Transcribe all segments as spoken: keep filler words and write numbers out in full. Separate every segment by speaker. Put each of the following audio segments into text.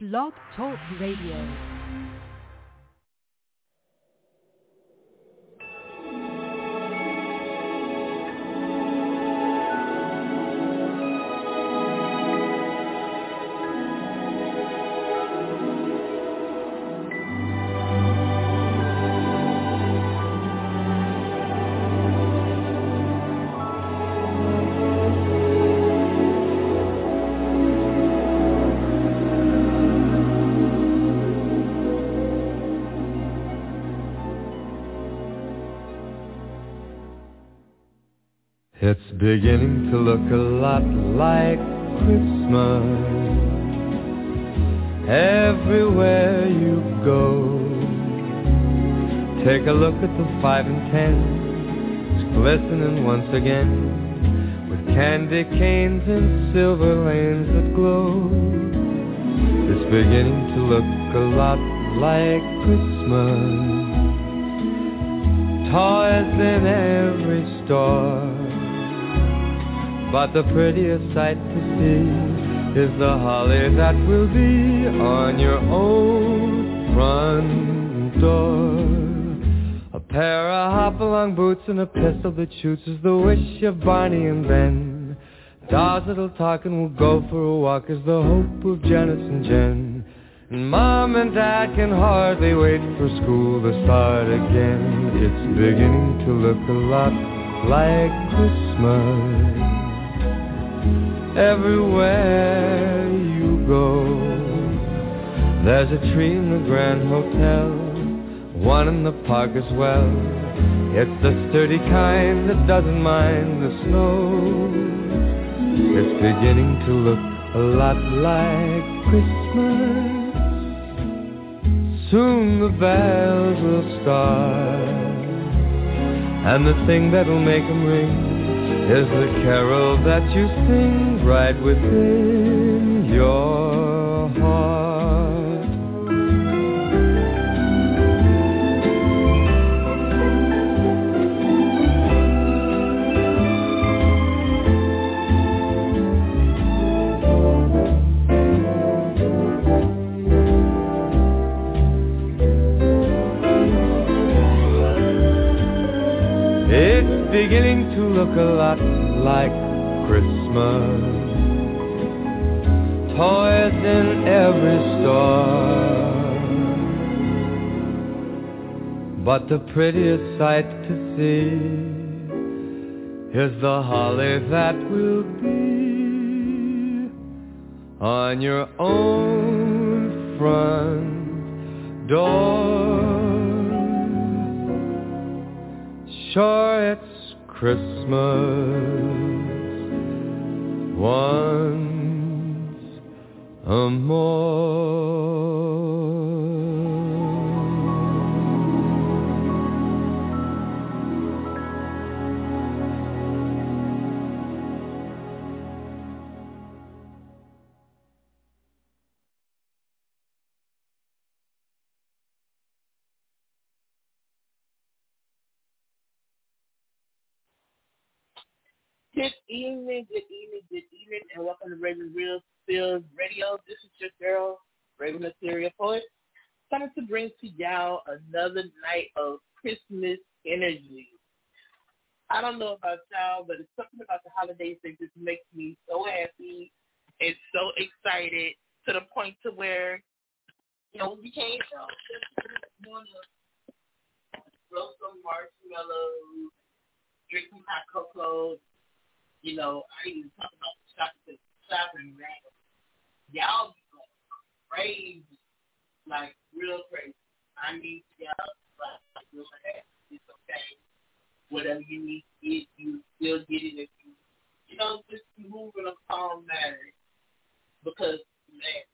Speaker 1: Blog Talk Radio.
Speaker 2: It's beginning to look a lot like Christmas everywhere you go. Take a look at the five and ten, it's glistening once again with candy canes and silver lanes that glow. It's beginning to look a lot like Christmas. Toys in every store, but the prettiest sight to see is the holly that will be on your own front door. A pair of hop-along boots and a pistol that shoots is the wish of Barney and Ben. Dolls that'll talk and will go for a walk is the hope of Janice and Jen. And Mom and Dad can hardly wait for school to start again. It's beginning to look a lot like Christmas everywhere you go. There's a tree in the Grand Hotel, one in the park as well. It's the sturdy kind that doesn't mind the snow. It's beginning to look a lot like Christmas. Soon the bells will start, and the thing that'll make them ring is the carol that you sing right within your heart. It's beginning to look a lot like Christmas. Toys in every store, but the prettiest sight to see is the holly that will be on your own front door. Sure, it's Christmas once a more.
Speaker 3: Good evening, good evening, good evening, and welcome to Raven Real Fields Radio. This is your girl, Raven Material Poet, coming to bring to y'all another night of Christmas energy. I don't know about y'all, but it's something about the holidays that just makes me so happy and so excited to the point to where, you know, we can't help just want to roast some marshmallows, drink some hot cocoa. You know, I ain't even talk about the shopping, shopping around. Y'all be like crazy, like real crazy. I need y'all like real fast. It's okay. Whatever you need to get, you still get it if you, you know, just move in a calm manner. Because, man,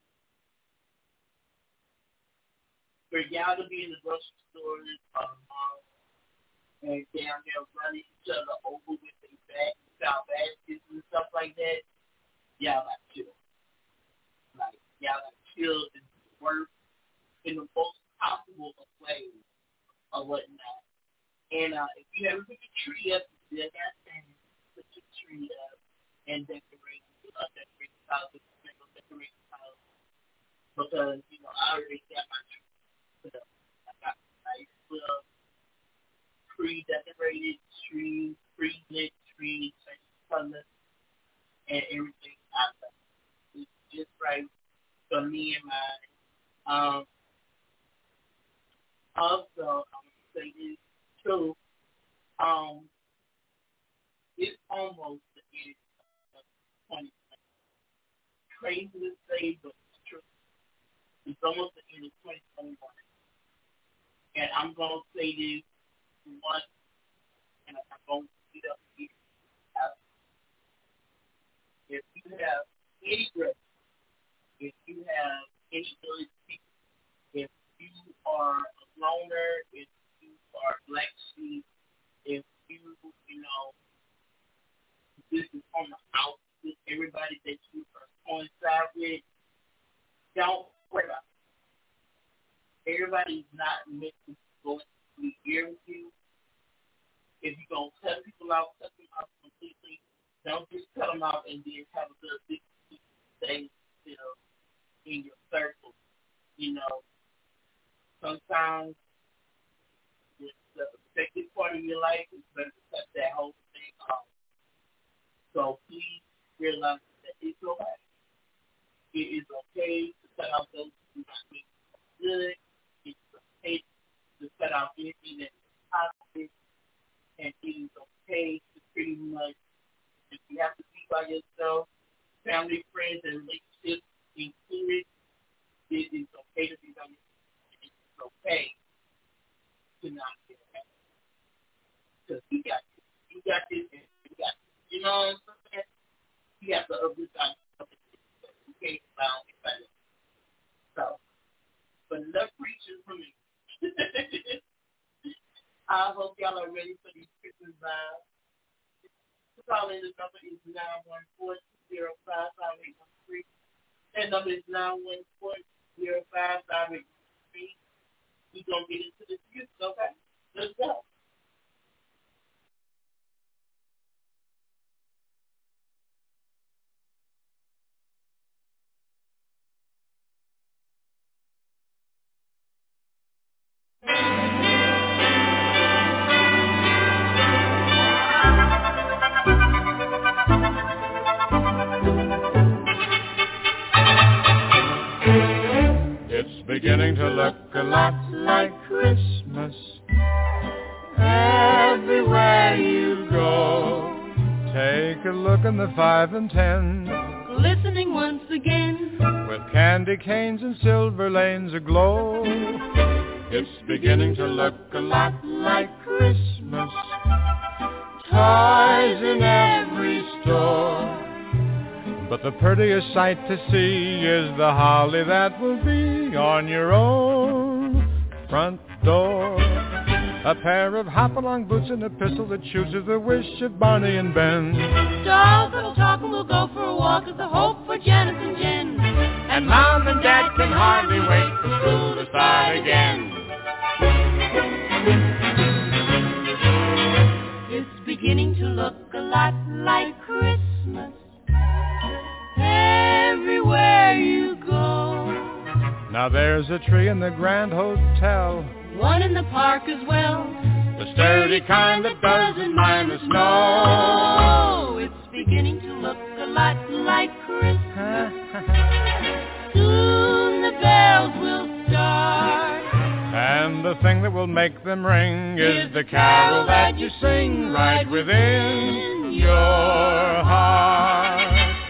Speaker 3: for y'all to be in the grocery stores um, and down there running each other over with their back. Our baskets and stuff like that, y'all got chill. Like, y'all got chill and work in the most possible of ways or whatnot. And uh, if you ever put your tree up, you still got things. Put your tree up and decorate, uh, decorate the house with single decoration house. because, you know, I already got my tree put up. I got a nice little pre-decorated tree, pre-lit tree, color, and everything out there. It's just right for me and mine. Um, also, I'm going to say this too. Um, it's almost the end of twenty twenty. Crazy to say, but it's true. It's almost the end of twenty twenty-one. And I'm going to say this once, and I'm going to get up here. If you have any growth, if you have any ability, if you are a loner, if you are black sheep, if you, you know, this is on the out with everybody that you are coincide with, don't worry about it. Everybody's not meant to go into here with you. If you're going to cut people out, cut them out completely. Don't just cut them out and then have a little big thing, you know, in your circle. You know, sometimes it's the effective part of your life is better to cut that whole thing off. So please realize that it's okay. It is okay to cut out those who do not make you good. It's okay to cut out anything that is positive. And it is okay to pretty much, if you have to be by yourself, family, friends, and relationships included, it is okay to be by yourself. It's okay to not be okay. Because you got this. You got this and you got this. You know what I'm saying? You have to uplift yourself. You can't bound anybody. So, but enough preaching for me. I hope y'all are ready for these Christmas vibes. Call in, the number is nine one four, zero five, five eight one three. That number is nine one four, zero five, five eight one three. We're going to get into this music, okay? Let's go.
Speaker 2: It's beginning to look a lot like Christmas everywhere you go. Take a look in the five and ten,
Speaker 1: glistening once again,
Speaker 2: with candy canes and silver lanes aglow. It's beginning to look a lot like Christmas, toys in every store. But the prettiest sight to see is the holly that will be on your own front door. A pair of hop-along boots and a pistol that shoots is the wish of Barney and Ben.
Speaker 1: Dolls that'll talk and we'll go for a walk is the hope for Janice and Jen.
Speaker 2: And Mom and Dad can hardly wait for school to start again.
Speaker 1: It's beginning to look a lot like Christmas everywhere you go.
Speaker 2: Now there's a tree in the Grand Hotel,
Speaker 1: one in the park as well,
Speaker 2: the sturdy kind that doesn't mind the snow.
Speaker 1: It's beginning to look a lot like Christmas. Soon the bells will start,
Speaker 2: and the thing that will make them ring is the carol that you sing right within your heart.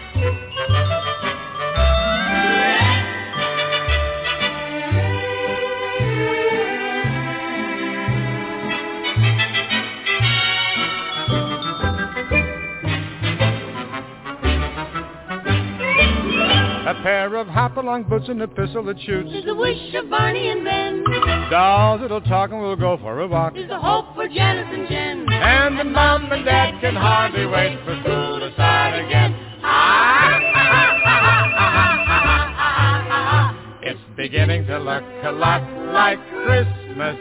Speaker 2: A pair of hop-along boots and a pistol that shoots
Speaker 1: is the wish of Barney and Ben.
Speaker 2: Dolls that'll talk and we'll go for a walk
Speaker 1: is the hope for Janice and Jen.
Speaker 2: And the Mom and Dad can hardly wait for school to start again. It's beginning to look a lot like Christmas.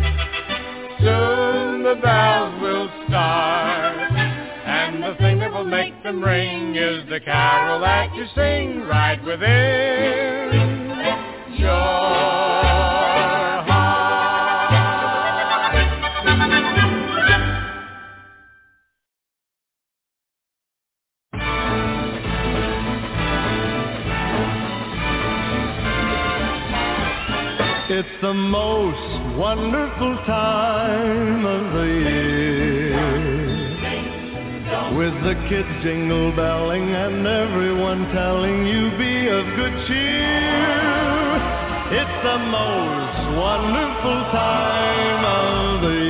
Speaker 2: Soon the bells will start, and the thing that will make them ring is the carol that you sing right within It's the most wonderful time of the year, with the kids jingle belling and everyone telling you be of good cheer. It's the most wonderful time of the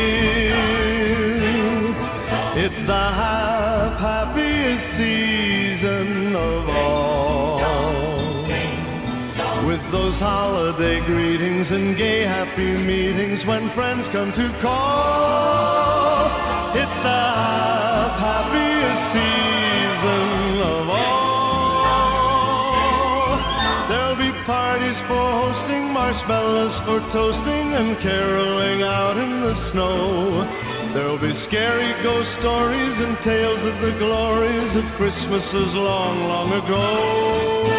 Speaker 2: year. It's the half happiest season of all, with those holiday greetings and gay happy meetings when friends come to call. It's the half happiest season of all. There'll be parties for hosting, marshmallows for toasting, and caroling out in the snow. There'll be scary ghost stories and tales of the glories of Christmases long, long ago.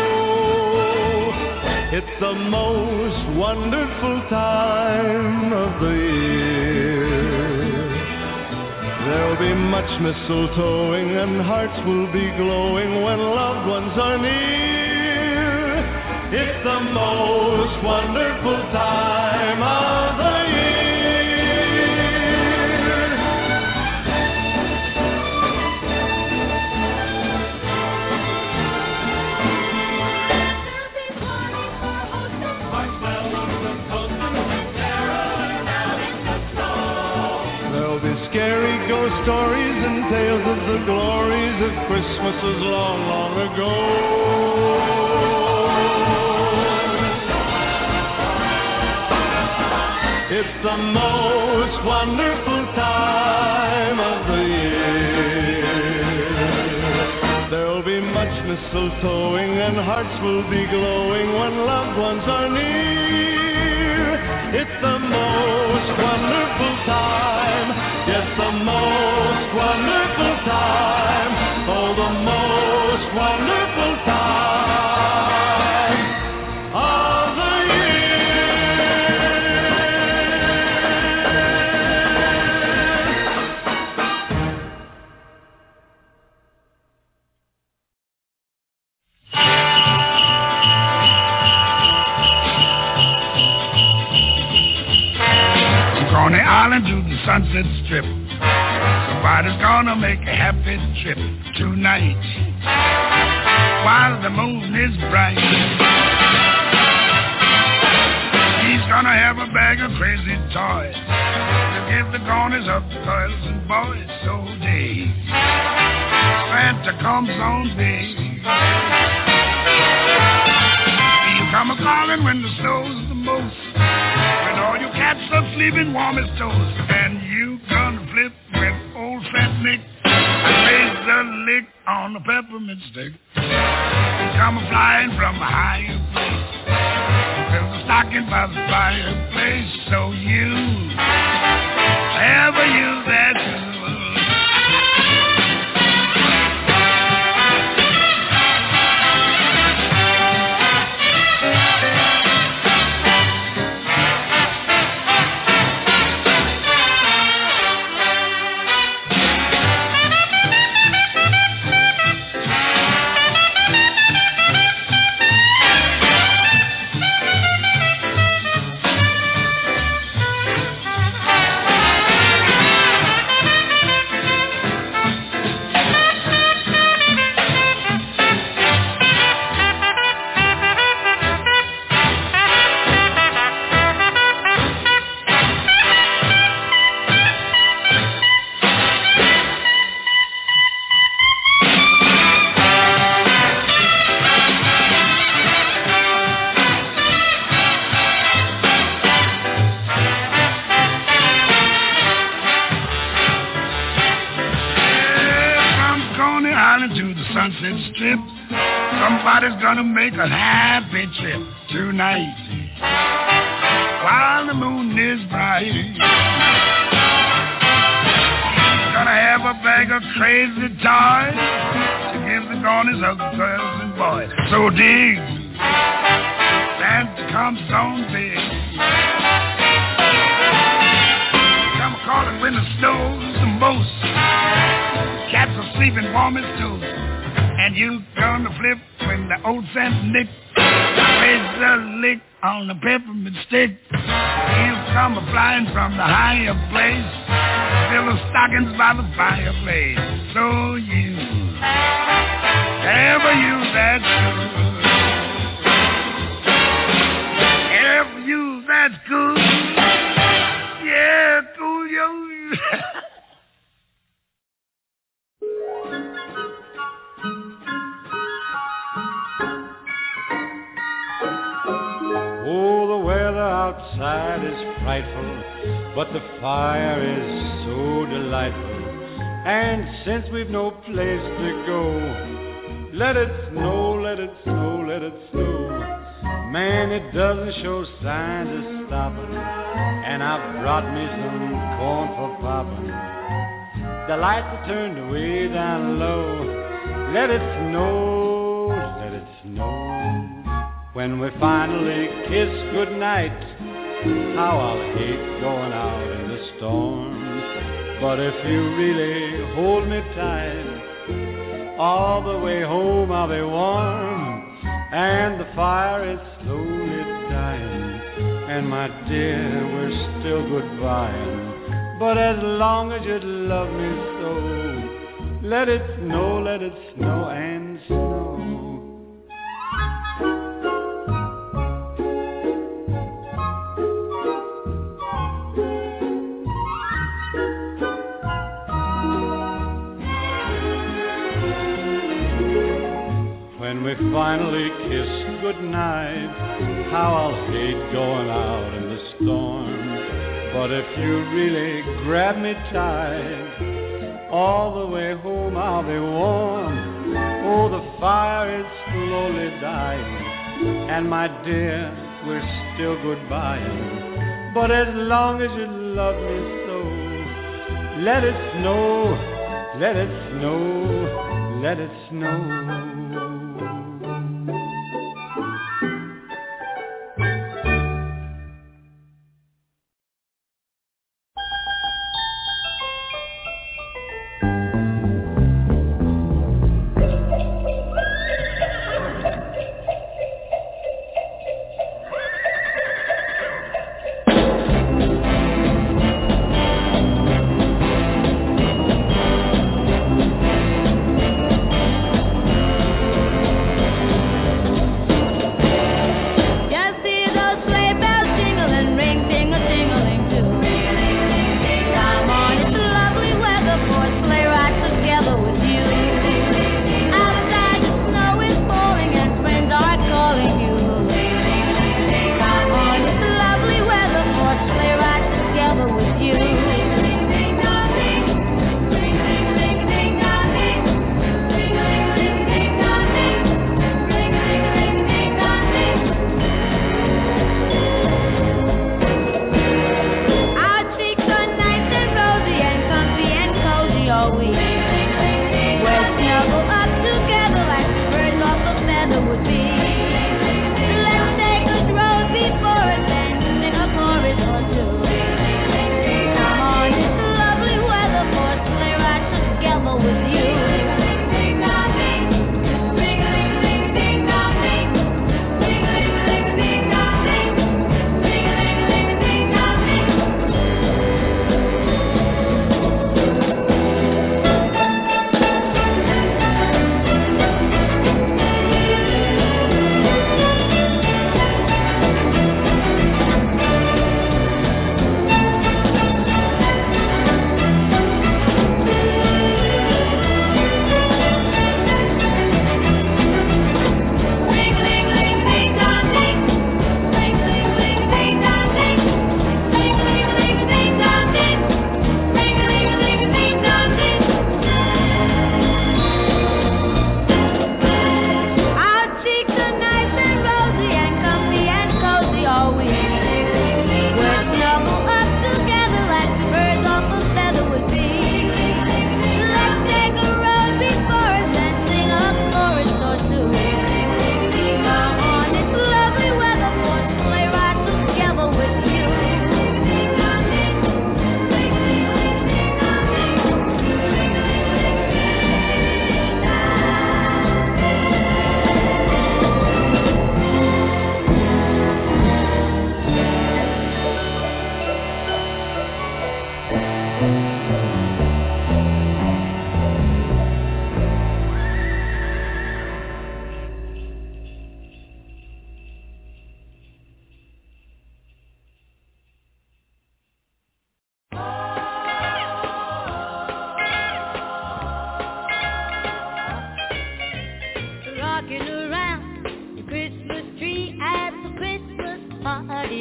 Speaker 2: It's the most wonderful time of the year. There'll be much mistletoeing and hearts will be glowing when loved ones are near. It's the most wonderful time of the year. Scary ghost stories and tales of the glories of Christmases long, long ago. It's the most wonderful time of the year. There'll be much mistletoeing and hearts will be glowing when loved ones are near. It's the most wonderful time. Yes, the most wonderful time. Oh, the most wonderful time of the
Speaker 4: Coney Island to the Sunset Strip. Somebody's gonna make a happy trip tonight while the moon is bright. He's gonna have a bag of crazy toys to give the corners of the girls and boys so day. Santa comes on big. He'll come a-calling when the snow's the most, when all your cats are sleeping warm as toast, and you gonna flip when old Saint Nick lays a lick on the peppermint stick. Come flying from a higher place, there's a stocking by the fireplace, so you ever use that tool. Somebody's gonna make a happy trip tonight while the moon is bright. He's gonna have a bag of crazy toys to give the corners of the girls and boys. So dig, Santa comes on big. Come calling when the snow's the most, cats are sleeping warm as toast, and you gonna flip when the old Saint Nick plays the lick on the peppermint stick. He'll come a-flying from the higher place. Fill the stockings by the fireplace. So you ever use that good? Ever use that good? Yeah, cool, yo.
Speaker 5: Oh, the weather outside is frightful, but the fire is so delightful. And since we've no place to go, let it snow, let it snow, let it snow. Man, it doesn't show signs of stopping, and I've brought me some corn for popping. The lights are turned way down low. Let it snow, let it snow. When we finally kiss goodnight, how I'll hate going out in the storm. But if you really hold me tight, all the way home I'll be warm. And the fire is slowly dying, and my dear, we're still goodbying. But as long as you love me so, let it snow, let it snow and snow. When we finally kiss goodnight, how I'll hate going out in the storm. But if you really grab me tight, all the way home I'll be warm. Oh, the fire is slowly dying, and my dear, we're still goodbying. But as long as you love me so, let it snow, let it snow, let it snow.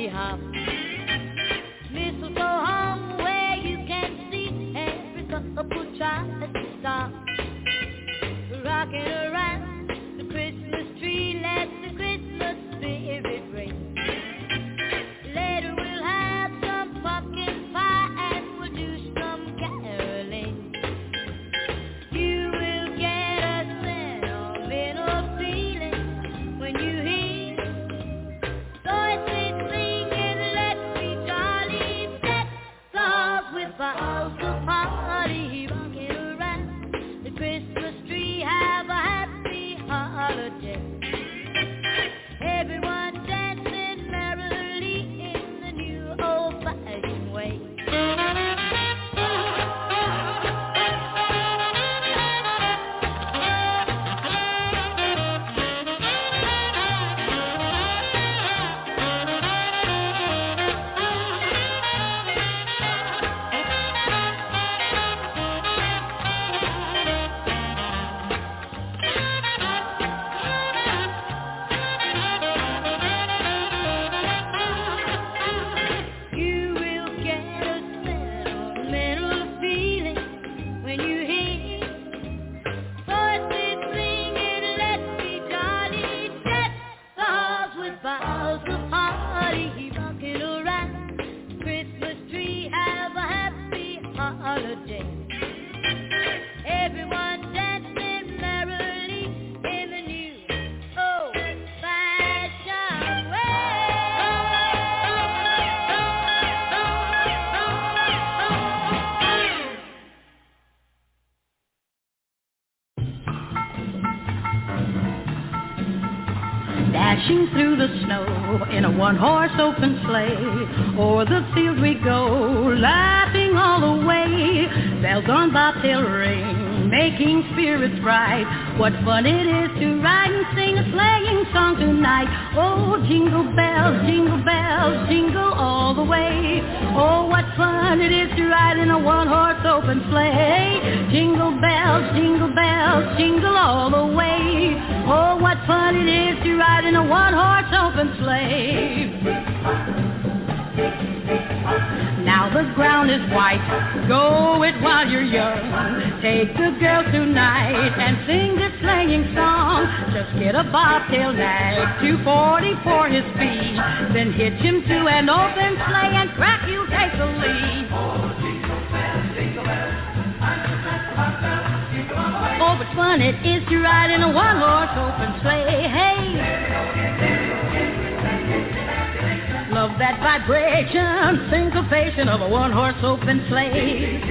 Speaker 1: hop. Mistletoe hung where you can see every couple tries to stop. Rocking around the Christmas tree, let the Christmas spirit ring. Later we'll have some pumpkin pie and we'll do some caroling. You will get a sentimental feeling when you hear voices singing, let's be jolly, deck the halls with boughs of holly. Rocking around the Christmas tree, have a happy holiday. Everyone dancing merrily in the new old-fashioned way. You will get a sentimental feeling when you hear voices singing, let's be jolly, deck the halls with boughs of holly. Rocking around the Christmas tree, have a happy holiday. Everyone dancing merrily in the new old-fashioned way.
Speaker 6: Dashing through the snow in a one-horse open sleigh, o'er the field we go, laughing all the way. Bells on bobtail ring, making spirits bright. What fun it is to ride and sing a sleighing song tonight. Oh, jingle bells, jingle bells, jingle all the way. Oh, what fun it is to ride in a one-horse open sleigh. Jingle bells, jingle bells, jingle all the way. Oh, what fun it is to ride in a one-horse open sleigh. Now the ground is white, go it while you're young. Take the girls tonight and sing this sleighing song. Just get a bobtail nag, two forty for his fee. Then hitch him to an open sleigh and crack you'll take the lead. Oh, but fun it is to ride in a one-horse open sleigh. Hey! Love that vibration, syncopation of a one-horse open sleigh.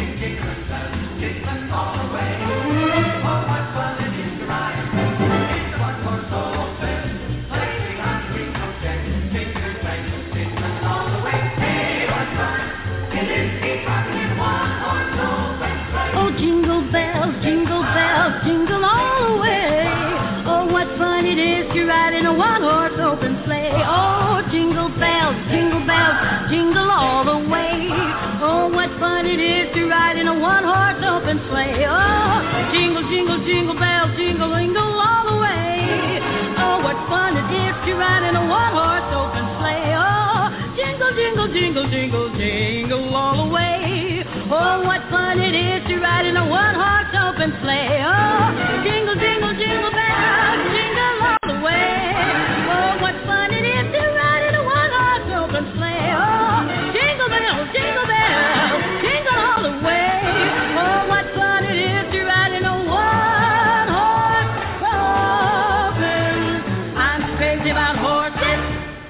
Speaker 6: Oh, jingle bells, jingle bells, jingle all the way. Oh, what fun it is to ride in a one-horse open sleigh. Oh, jingle bells, jingle bells, jingle all the way. Oh, what fun it is to ride in a one-horse open sleigh. Oh, jingle, jingle, jingle bells, jingle, jingle all the way. Oh, what fun it is to ride in a one-horse open sleigh. Oh, jingle, jingle, jingle, jingle, jingle all the way. Oh, what fun it is to ride in a one-horse open sleigh. Oh, jingle, jingle, jingle bells, jingle all the way. Oh, what fun it is to ride in a one-horse open sleigh. Oh, jingle bells, jingle bells, jingle all the way. Oh, what fun it is to ride in a one-horse open. I'm crazy about horses.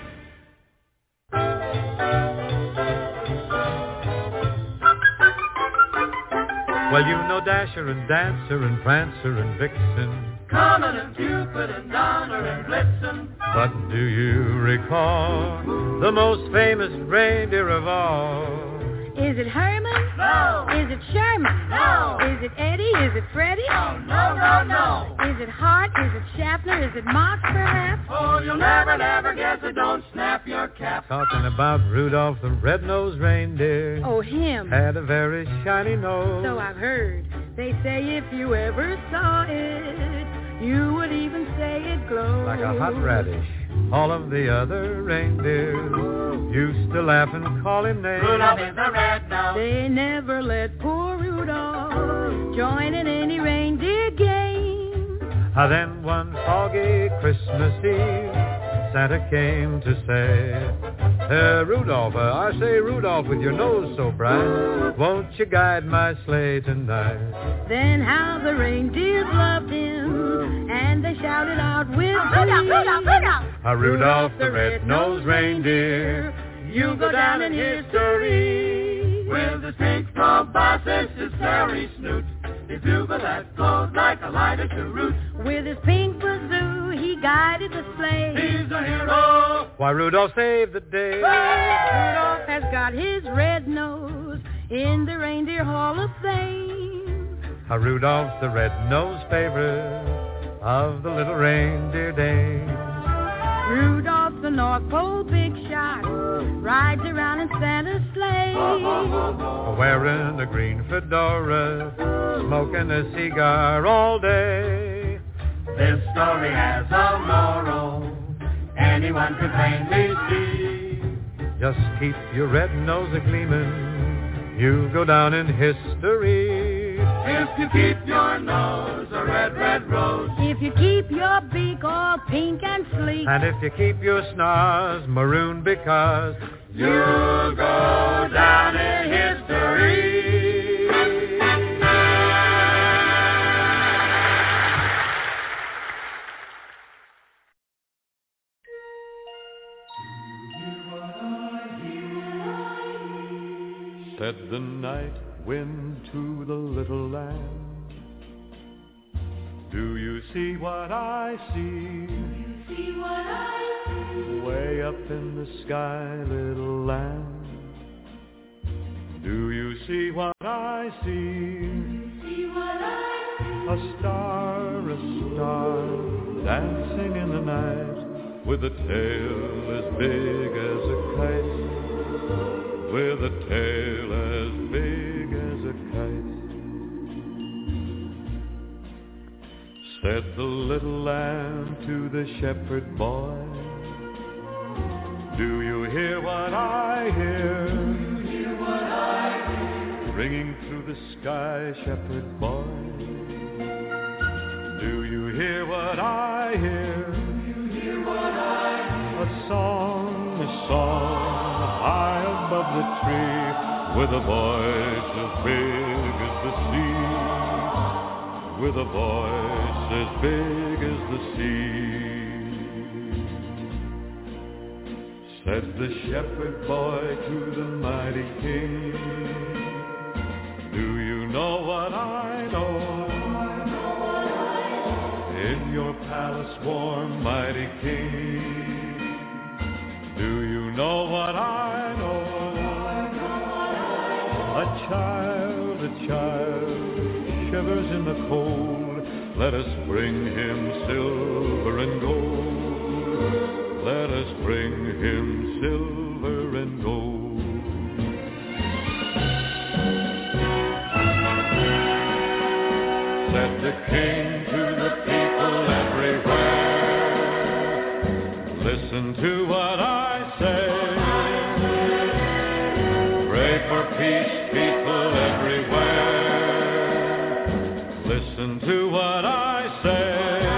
Speaker 5: Well, you know Dasher and Dancer and Prancer and Vixen,
Speaker 2: Comet and Cupid and Donner and Blitzen.
Speaker 5: but do you recall the most famous reindeer of all?
Speaker 6: Is it Herman?
Speaker 2: No.
Speaker 6: Is it Sherman?
Speaker 2: No.
Speaker 6: Is it Eddie? Is it Freddie?
Speaker 2: No, no, no, no.
Speaker 6: Is it Hart? Is it Schaffner? Is it Mox, perhaps?
Speaker 2: Oh, you'll never, never guess it. Don't snap your cap.
Speaker 5: Talking about Rudolph the red-nosed reindeer.
Speaker 6: Oh, him.
Speaker 5: Had a very shiny nose.
Speaker 6: So I've heard. They say if you ever saw it, you would even say it glowed.
Speaker 5: Like a hot radish. All of the other reindeers used to laugh and call him names.
Speaker 7: Rudolph is a red-nosed.
Speaker 6: They never let poor Rudolph join in any reindeer game.
Speaker 5: Ah, then one foggy Christmas Eve, Santa came to say, uh, Rudolph, uh, I say, Rudolph, with your nose so bright, won't you guide my sleigh tonight?
Speaker 6: Then how the reindeers loved him, and they shouted out with
Speaker 7: Rudolph,
Speaker 6: glee.
Speaker 7: Rudolph, Rudolph.
Speaker 5: Ah, Rudolph the red-nosed reindeer, you'll go down in history.
Speaker 7: With his pink proboscis, his hairy snoot, his bugle that glows like a lighter cheroot.
Speaker 6: With his pink bazoo, he guided the sleigh.
Speaker 7: He's a hero.
Speaker 5: Why, Rudolph saved the day.
Speaker 6: Rudolph has got his red nose in the Reindeer Hall of Fame.
Speaker 5: Ah, Rudolph's the red-nosed favorite of the little reindeer dames.
Speaker 6: Rudolph, the North Pole big shot, rides around in Santa's sleigh.
Speaker 5: Wearing a green fedora, smoking a cigar all day.
Speaker 7: This story has a moral anyone could plainly see.
Speaker 5: Just keep your red nose a-gleamin', you go down in history.
Speaker 7: If you keep your nose a red, red rose.
Speaker 6: If you keep your beak all pink and sleek.
Speaker 5: And if you keep your snars maroon because
Speaker 7: you'll go down in history.
Speaker 5: Said the night wind to the little lamb, do you see what I see? Do you see what I see? Way up in the sky, little lamb. Do you see what I see? Do you see what I see? A star, a star, dancing in the night, with a tail as big as a kite, with a tail as big as a kite. Said the little lamb to the shepherd boy, do you hear what I hear? Do you hear what I hear? Ringing through the sky, shepherd boy. Do you hear what I hear? Do you hear what I hear? A song, a song, high above the tree, with a voice as big as the sea, with a voice as big as the sea. Said the shepherd boy to the mighty king, do you know what I know? In your palace warm, mighty king, do you know what I know? A child, a child, shivers in the cold. Let us bring him silver and gold. Let us bring him silver and gold. Said the king to the people everywhere, listen to what I say. Pray for peace, people everywhere. Listen to what I say.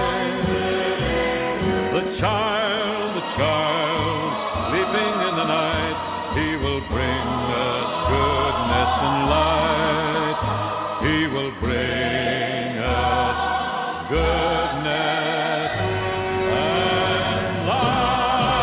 Speaker 5: The child, the child, sleeping in the night, he will bring us goodness and light. He will bring us goodness and light.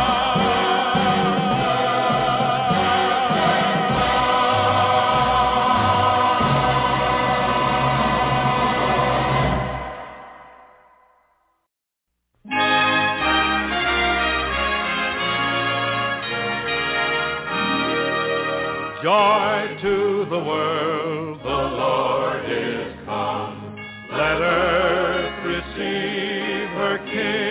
Speaker 5: Joy to the world, the Lord is come. Let earth receive her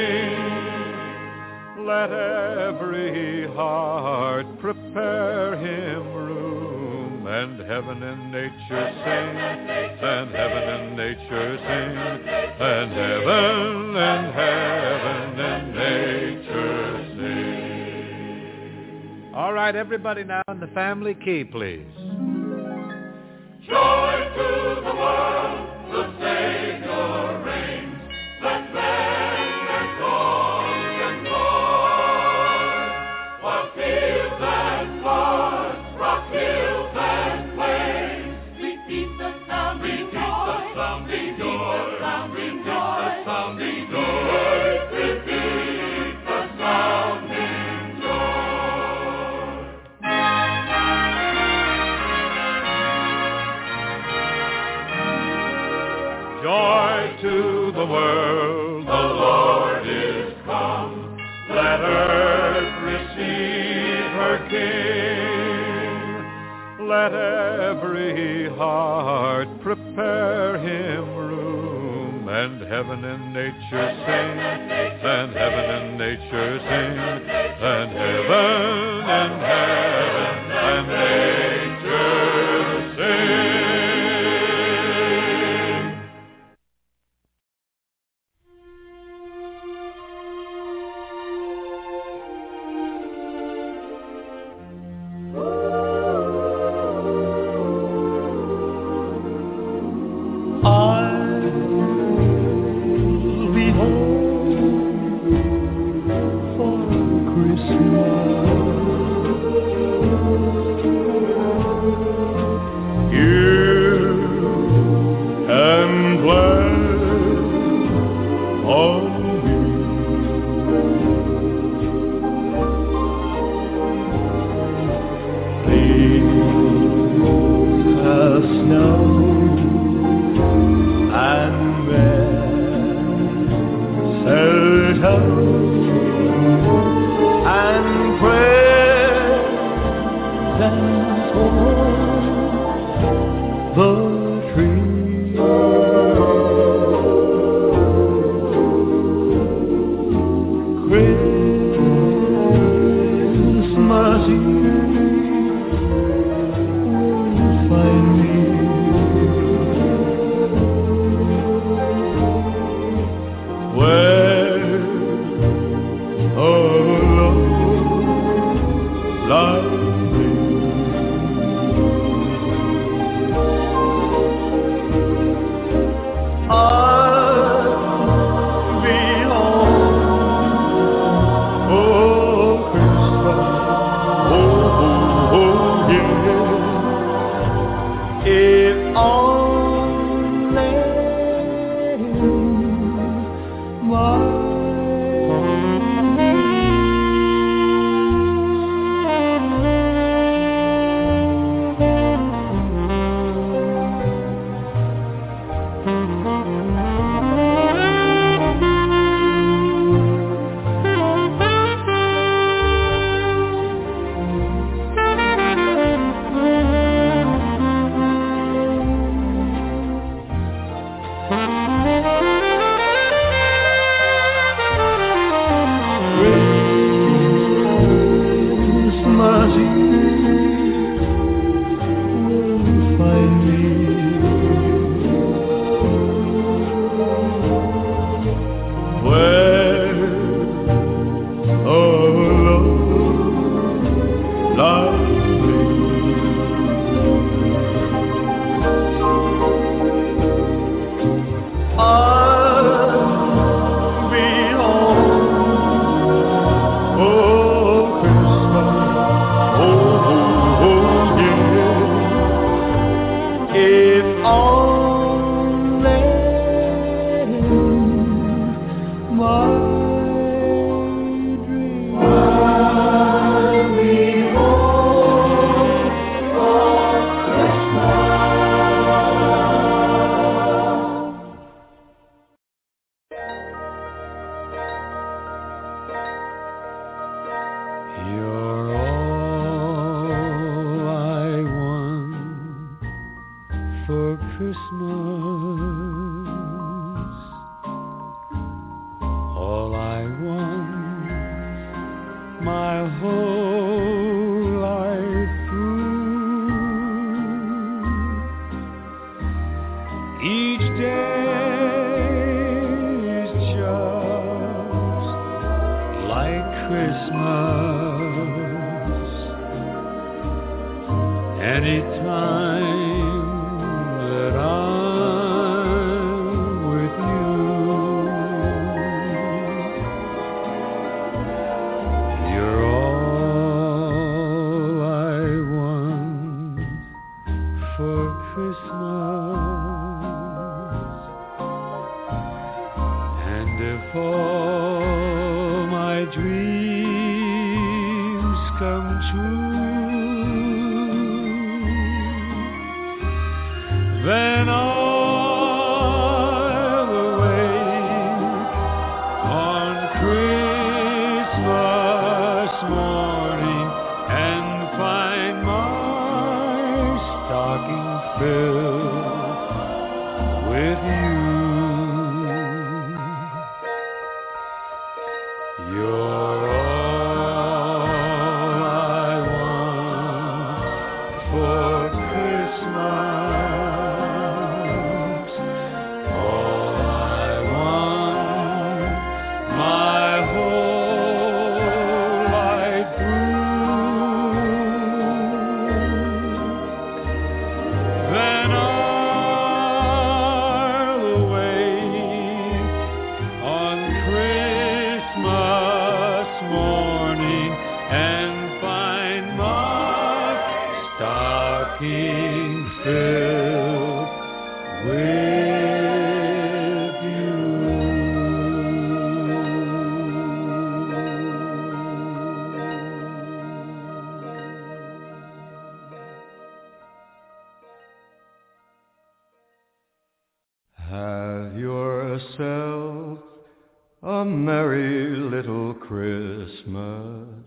Speaker 5: King. Let every heart prepare him room. And heaven and nature sing, and heaven and nature sing, and heaven and heaven and nature sing. All right, everybody now in the family key, please.
Speaker 7: Joy to the world, the Savior reigns. Let men rejoice and joy. What fields and floods, rock hills and plains, repeat the sounding joy. Repeat the sounding joy. Repeat the sounding joy. Repeat the sounding joy.
Speaker 5: Joy to the world, the Lord is come. Let earth receive her King. Let every heart prepare him room. And heaven and nature sing, and heaven and nature sing, and heaven and heaven and nature sing.
Speaker 2: Christmas.
Speaker 5: anytime that I'm with you. You're all I want for Christmas, and if all my dreams come true, then I'll awake on Christmas morning and find my stocking filled with you. You're all I want for Christmas, all I want my whole life through. Then I'll awake on Christmas morning and find my stocking filled with you.
Speaker 2: Have yourself a merry little Christmas.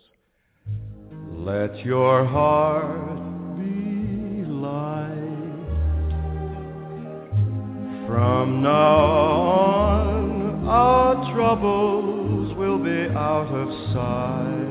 Speaker 2: Let your heart be light. From now on, our troubles will be out of sight.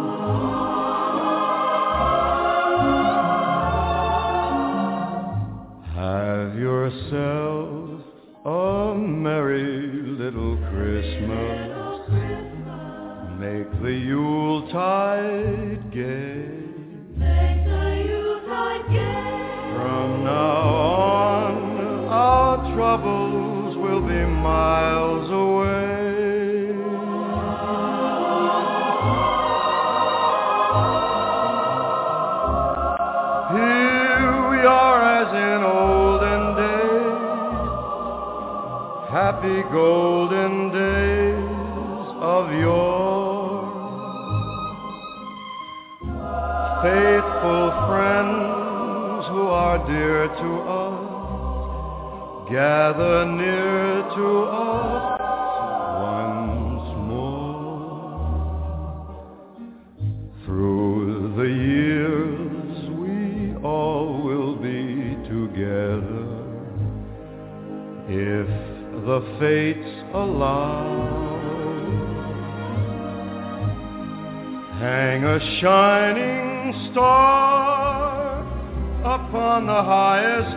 Speaker 2: Have yourself a merry little Christmas. Make the Yuletide gay.
Speaker 6: Make the Yuletide gay.
Speaker 2: From now on, our troubles will be miles away. Here we are as in olden days, happy golden days of yore. Faithful friends who are dear to us, gather near to us once more. Through the years we all will be together, if the fates allow. Hang a shining star upon the highest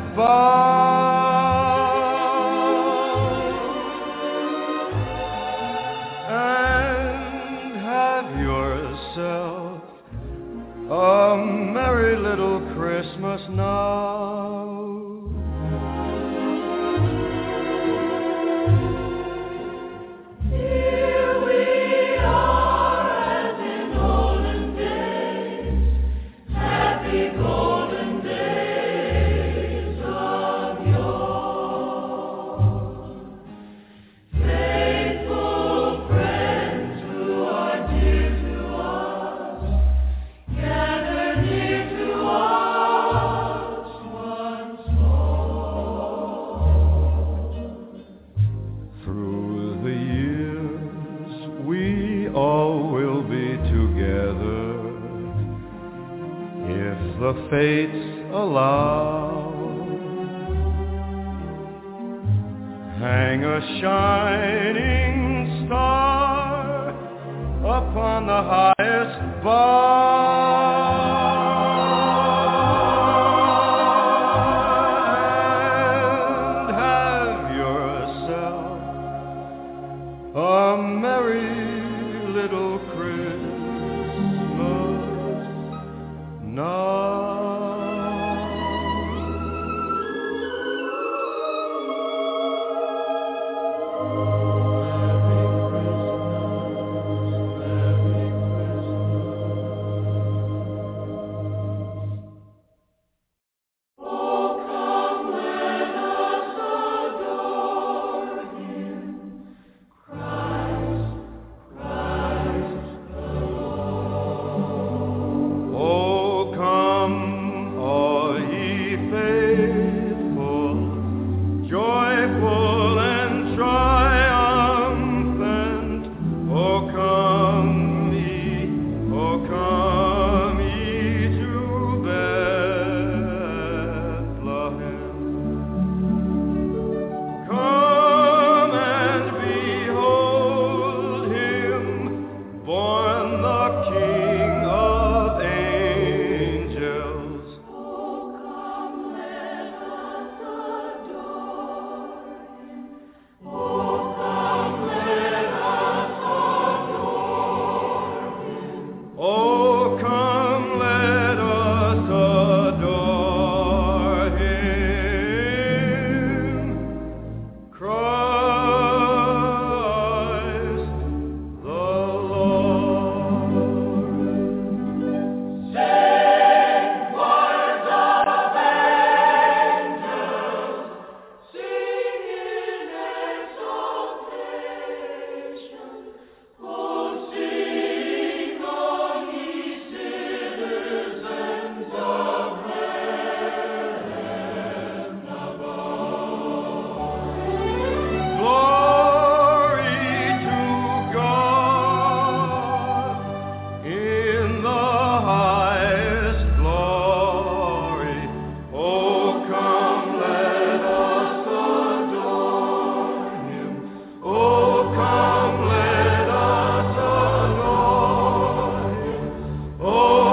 Speaker 2: bough, and have yourself a merry little Christmas now. The fates allow. Hang a shining star upon the highest bough, and have yourself a merry little Christmas now.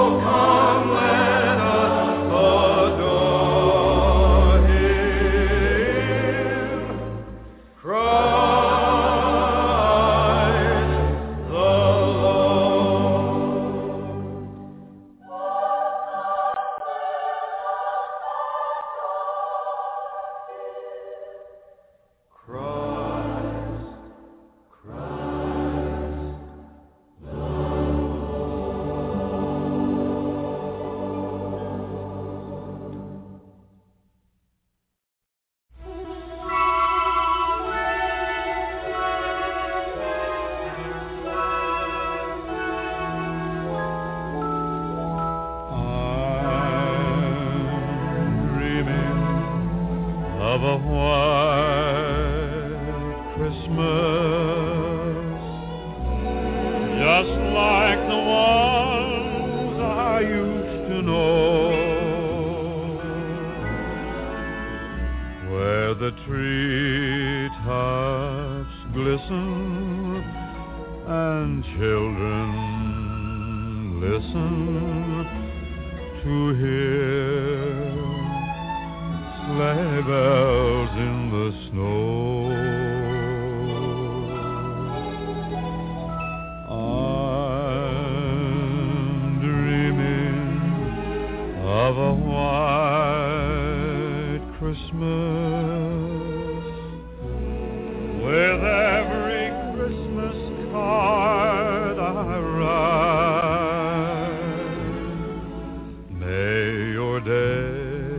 Speaker 8: of a white Christmas, just like the ones I used to know, where the treetops glisten and children listen to hear sleigh bells in the snow. I'm dreaming of a white Christmas, with every Christmas card I write. May your day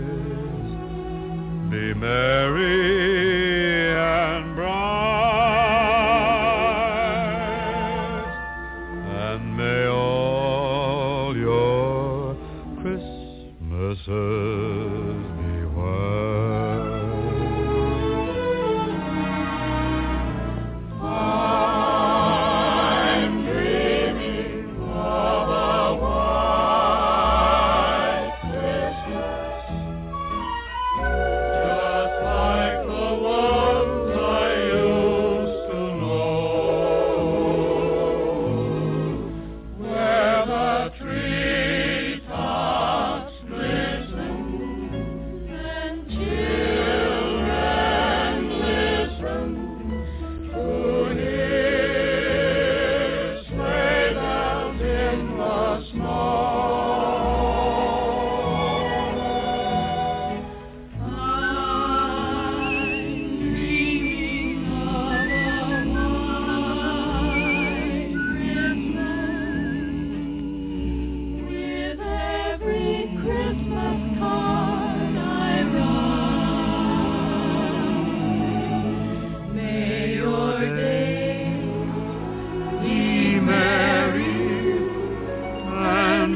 Speaker 8: be merry and bright, and may all your Christmases be white. I'm dreaming of a white Christmas, just like the ones I used to know, where the treetops glisten and children listen to hear sleigh bells in the snow. With every Christmas card I write, may your days be merry and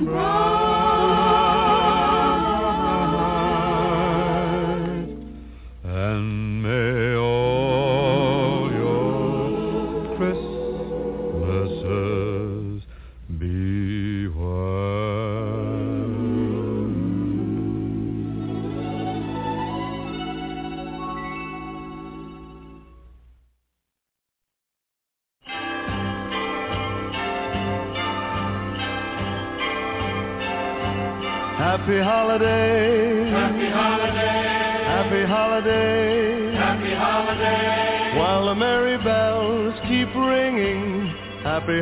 Speaker 8: bright, and may all your Christmases be white.
Speaker 2: Happy holidays,
Speaker 8: Happy holidays,
Speaker 2: happy holidays,
Speaker 8: happy holidays,
Speaker 2: while the merry bells keep ringing. Happy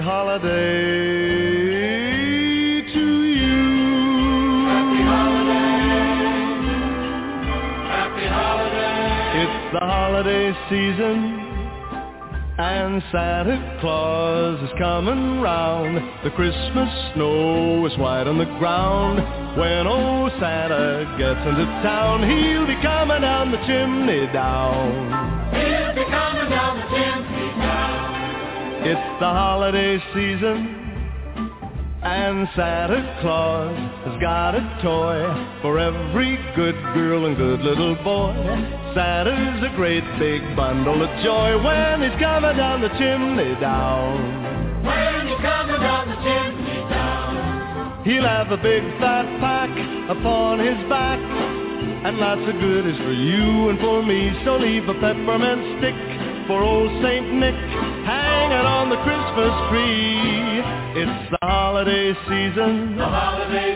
Speaker 2: holiday to you.
Speaker 8: happy holidays, happy holidays.
Speaker 2: It's the holiday season, and Santa Claus is coming round. The Christmas snow is white on the ground. When old Santa gets into town, he'll be coming down the chimney down.
Speaker 8: He'll be coming down the chimney down.
Speaker 2: It's the holiday season, and Santa Claus has got a toy for every good girl and good little boy. Santa's a great big bundle of joy when he's coming down the chimney down.
Speaker 8: When he's coming down the chimney down,
Speaker 2: He'll have a big fat pack upon his back, and lots of goodies for you and for me. So leave a peppermint stick for old Saint Nick hanging on the Christmas tree. It's the holiday season,
Speaker 8: the holiday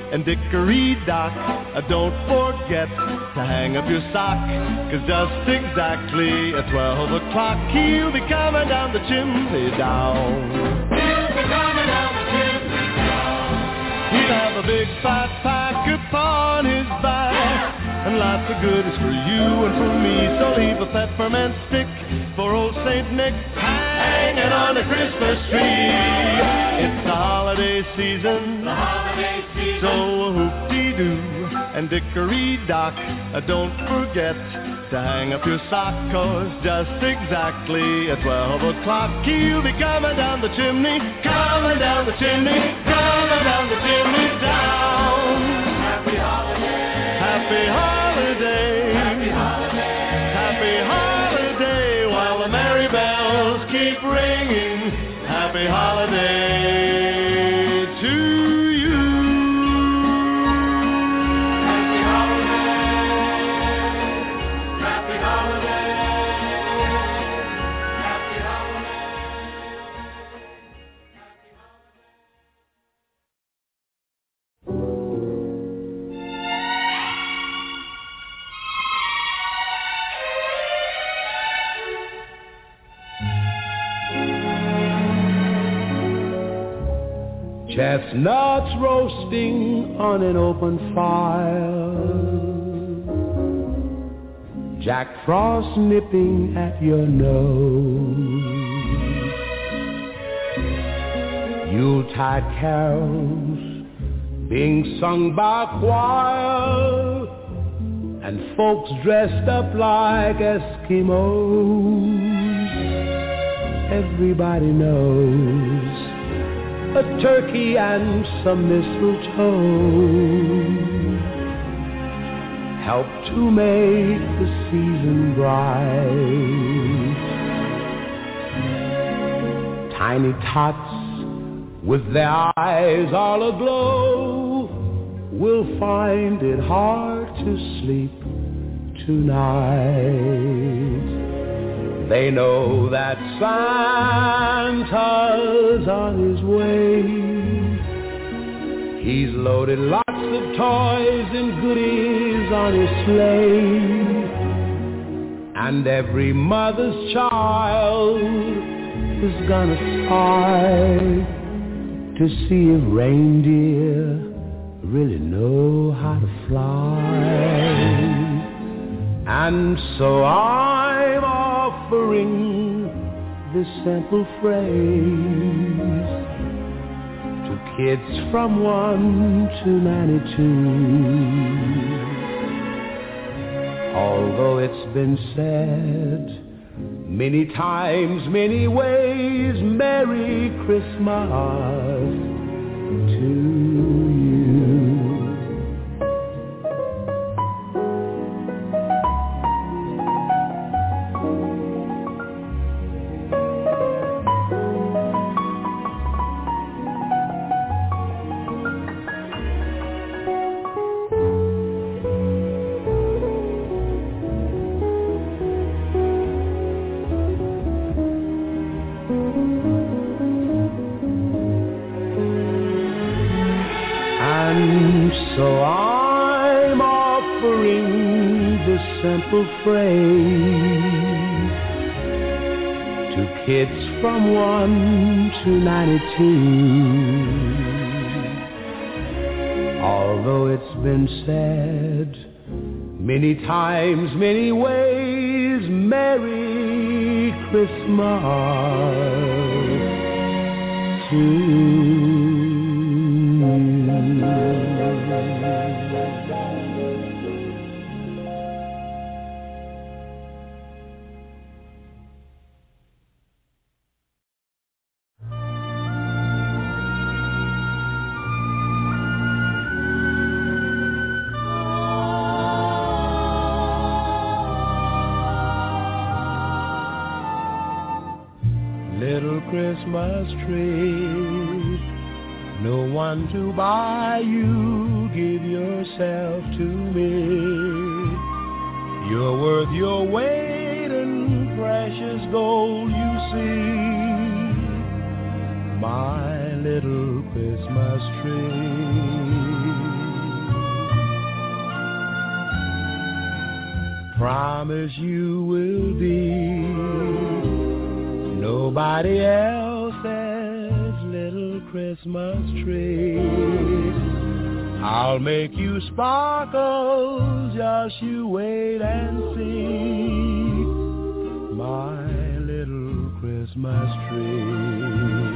Speaker 9: and Dickory Dock. Uh, don't forget to hang up your sock, 'cause just exactly at twelve o'clock he'll be coming down the chimney down. He'll be coming down the chimney down. He'll have a big fat pack upon his back, and lots of goodies for you and for me. So leave a peppermint stick for old Saint Nick hanging on the Christmas tree. It's the holiday season, the holiday season. So hoop-dee-doo and Dickory Dock, uh, don't forget to hang up your sock, 'cause just exactly at twelve o'clock he'll be coming down the chimney, coming down the chimney, coming down the chimney down. Happy holiday, happy holiday, happy holiday, happy holiday, while the merry bells keep ringing. Happy holiday to you. Happy holiday, happy holiday, happy holiday.
Speaker 10: Chestnuts roasting on an open fire, Jack Frost nipping at your nose, Yuletide carols being sung by choir, and folks dressed up like Eskimos. Everybody knows a turkey and some mistletoe help to make the season bright. Tiny tots with their eyes all aglow will find it hard to sleep tonight. They know that Santa's on his way. He's loaded lots of toys and goodies on his sleigh, and every mother's child is gonna spy to see if reindeer really know how to fly. And so I'm offering this simple phrase to kids from one to ninety-two. Although it's been said many times, many ways, Merry Christmas to you. Simple phrase to kids from one to ninety-two. Although it's been said many times, many ways, Merry Christmas to you. Christmas tree, no one to buy you, give yourself to me. You're worth your weight in precious gold, you see. My little Christmas tree. promise you will be nobody else's little Christmas tree. I'll make you sparkle, just you wait and see, my little Christmas tree.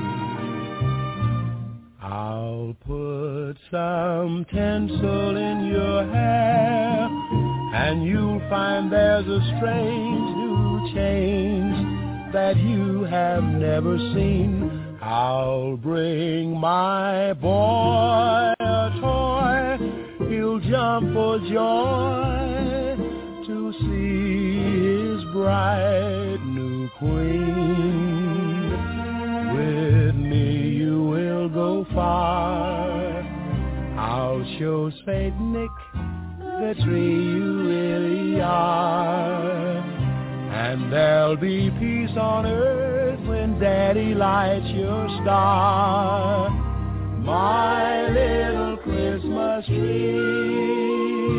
Speaker 10: I'll put some tinsel in your hair, and you'll find there's a strange new change that you have never seen. I'll bring my boy a toy, he'll jump for joy to see his bright new queen. With me you will go far, I'll show Saint Nick the tree you really are, and there'll be peace on earth when Daddy lights your star, my little Christmas tree.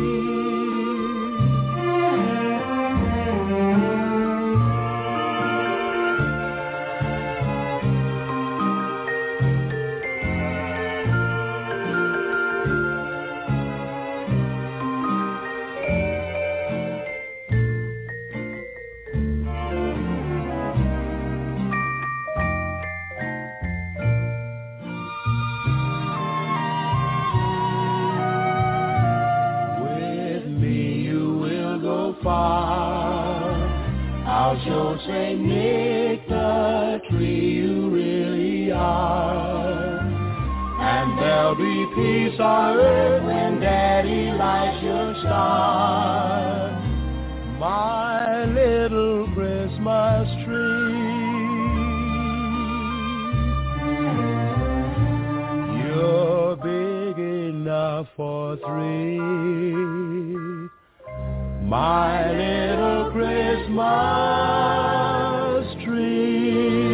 Speaker 10: I'll show Saint Nick the tree you really are, and there'll be peace on earth when Daddy lights your star, my little Christmas tree. You're big enough for three, my little Christmas tree.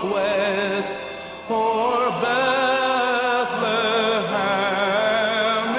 Speaker 11: For Bethlehem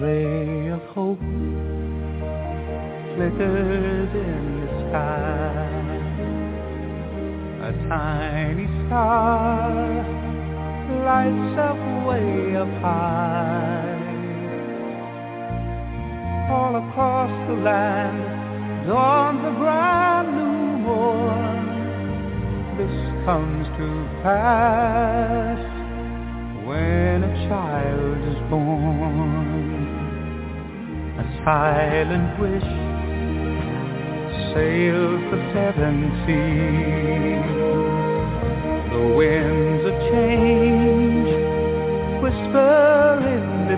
Speaker 10: ray of hope flickers in the sky. A tiny star lights up way up high. All across the land dawns a brand new morn. This comes to pass when a child is born. A silent wish sails the seven seas. The winds of change whisper in the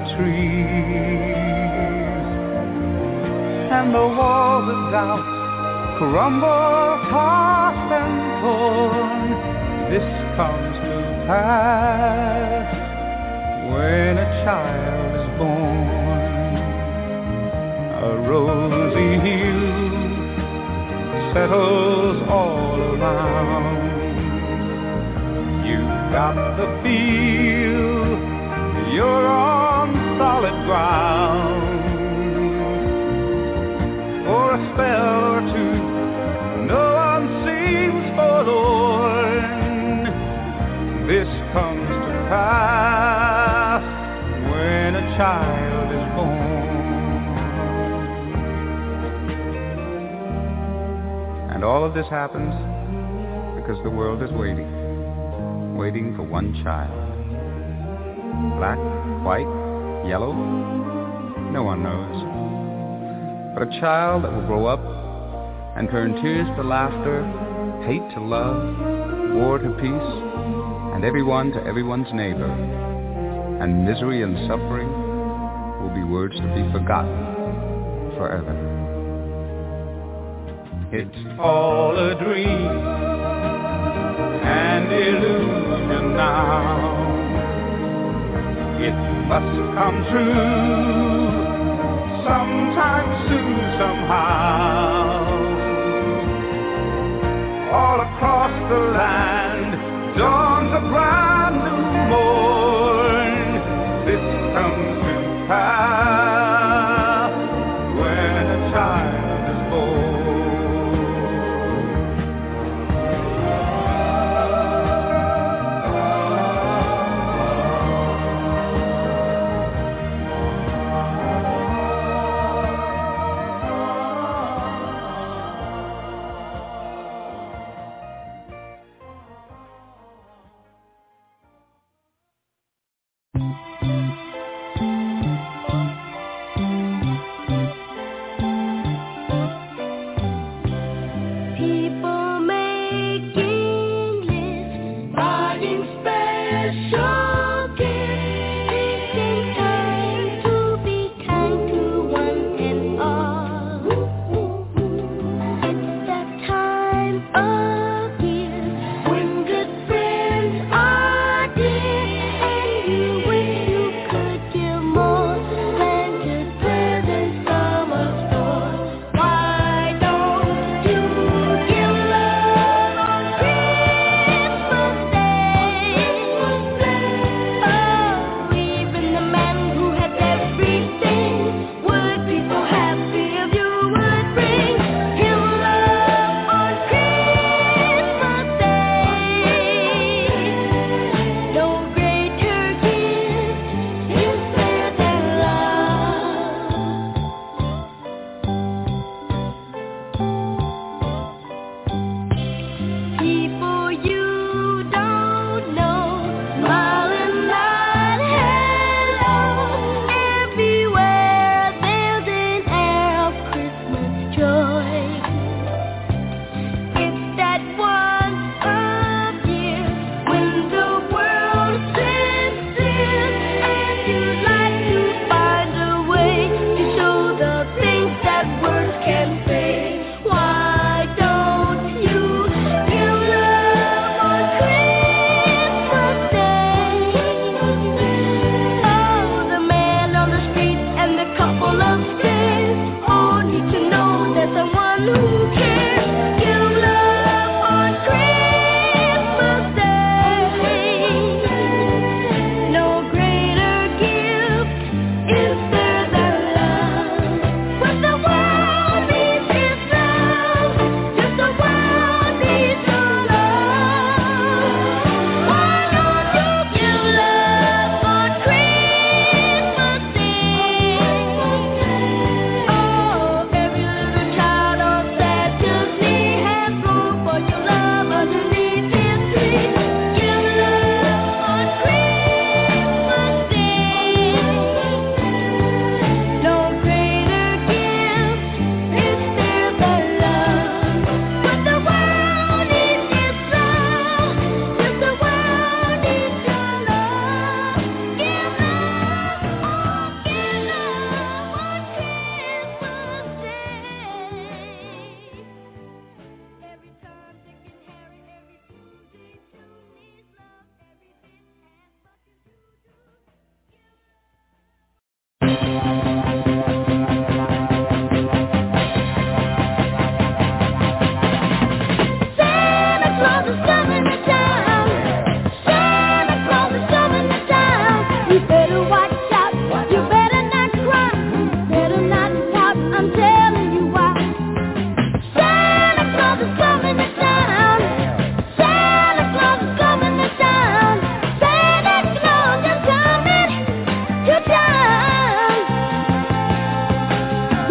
Speaker 10: trees, and the walls of doubt crumble, tossed and torn. This comes to pass when a child is born. A rosy hue settles all around. You've got to feel you're on solid ground. For a spell or two, no one seems forlorn. This comes to pass when a child is born. And all of this happens because the world is waiting, waiting for one child. Black, white, yellow, no one knows. But a child that will grow up and turn tears to laughter, hate to love, war to peace, and everyone to everyone's neighbor. And misery and suffering will be words to be forgotten forever. It's all a dream and illusion now. It must come true sometime soon, somehow. All across the land dawns a brand new morn. This comes to pass when a child is born.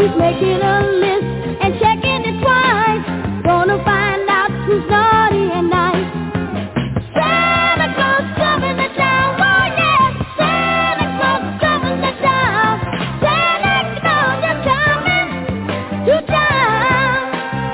Speaker 6: He's making a list and checking it twice. Gonna find out who's naughty and nice. Santa Claus coming to town, oh yeah. Santa Claus coming to town. Santa Claus is coming to town.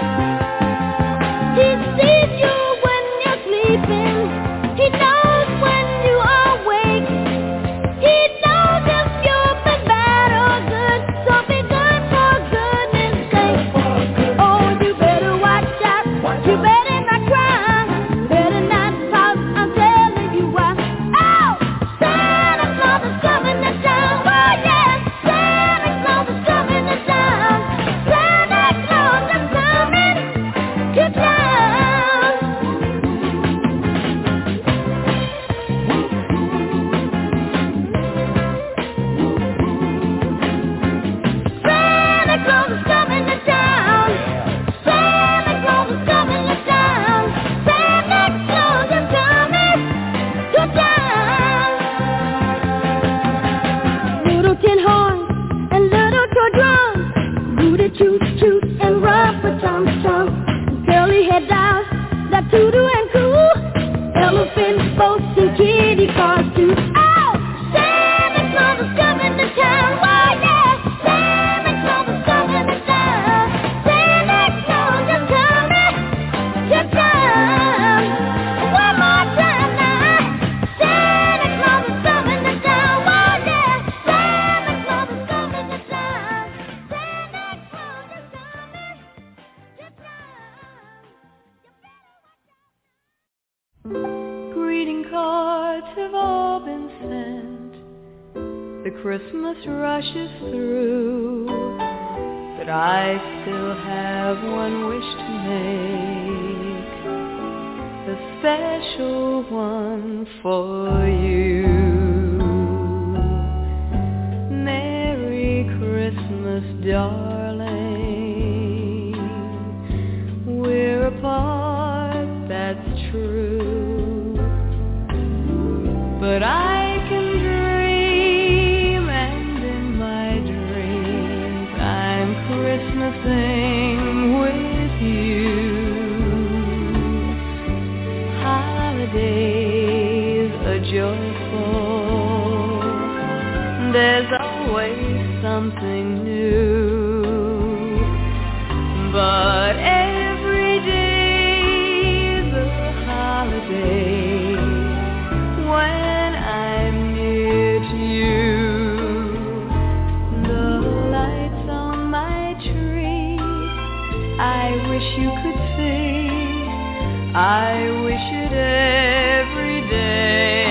Speaker 6: He sees you when you're sleeping. He knows when you are awake. He knows if you've been bad or good. So be good for goodness sake. Oh, you better watch out. You better not cry. Better not pout. I'm telling you why. Oh, Santa Claus is coming to town. Oh yeah, Santa Claus is coming to town. Santa Claus is coming to town. Santa Claus is coming to town. Santa Claus is coming to town. Santa Claus is coming to town. Little tin horns and little toy drums, rooty toot toot and rubber tum tum, curly head dolls that toodoo and coo, elephant boats and kitty cars too. Oh, Santa Claus is coming to town. Oh yeah, Santa Claus is coming to town. Santa Claus is coming to town. One more time now. Santa Claus is coming to town. Oh yeah, Santa Claus is coming to town. Santa Claus is coming to town.
Speaker 11: Greeting cards have all been sent. The Christmas rush is through, but I still have one wish to make, a special one for you. Merry Christmas, darling. We're apart, that's true, but I can dream, and in my dreams I'm Christmasing with you. Holidays are joyful, there's always something new, but every day's a holiday when I'm near to you. The lights on my tree, I wish you could see. I wish it every day.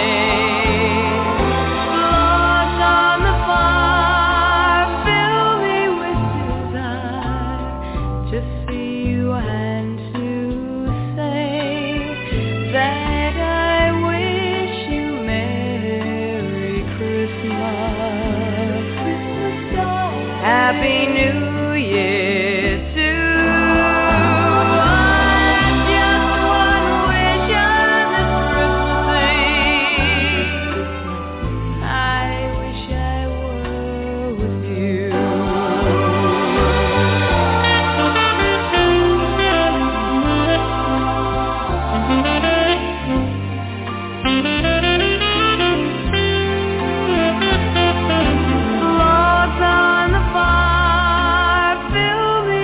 Speaker 11: Logs on the fire fill me with desire to see you and to say that I wish you Merry Christmas, Christmas darling. Happy New Year too. Just one wish on this Christmas Eve. I wish I were with you. Logs on the fire fill me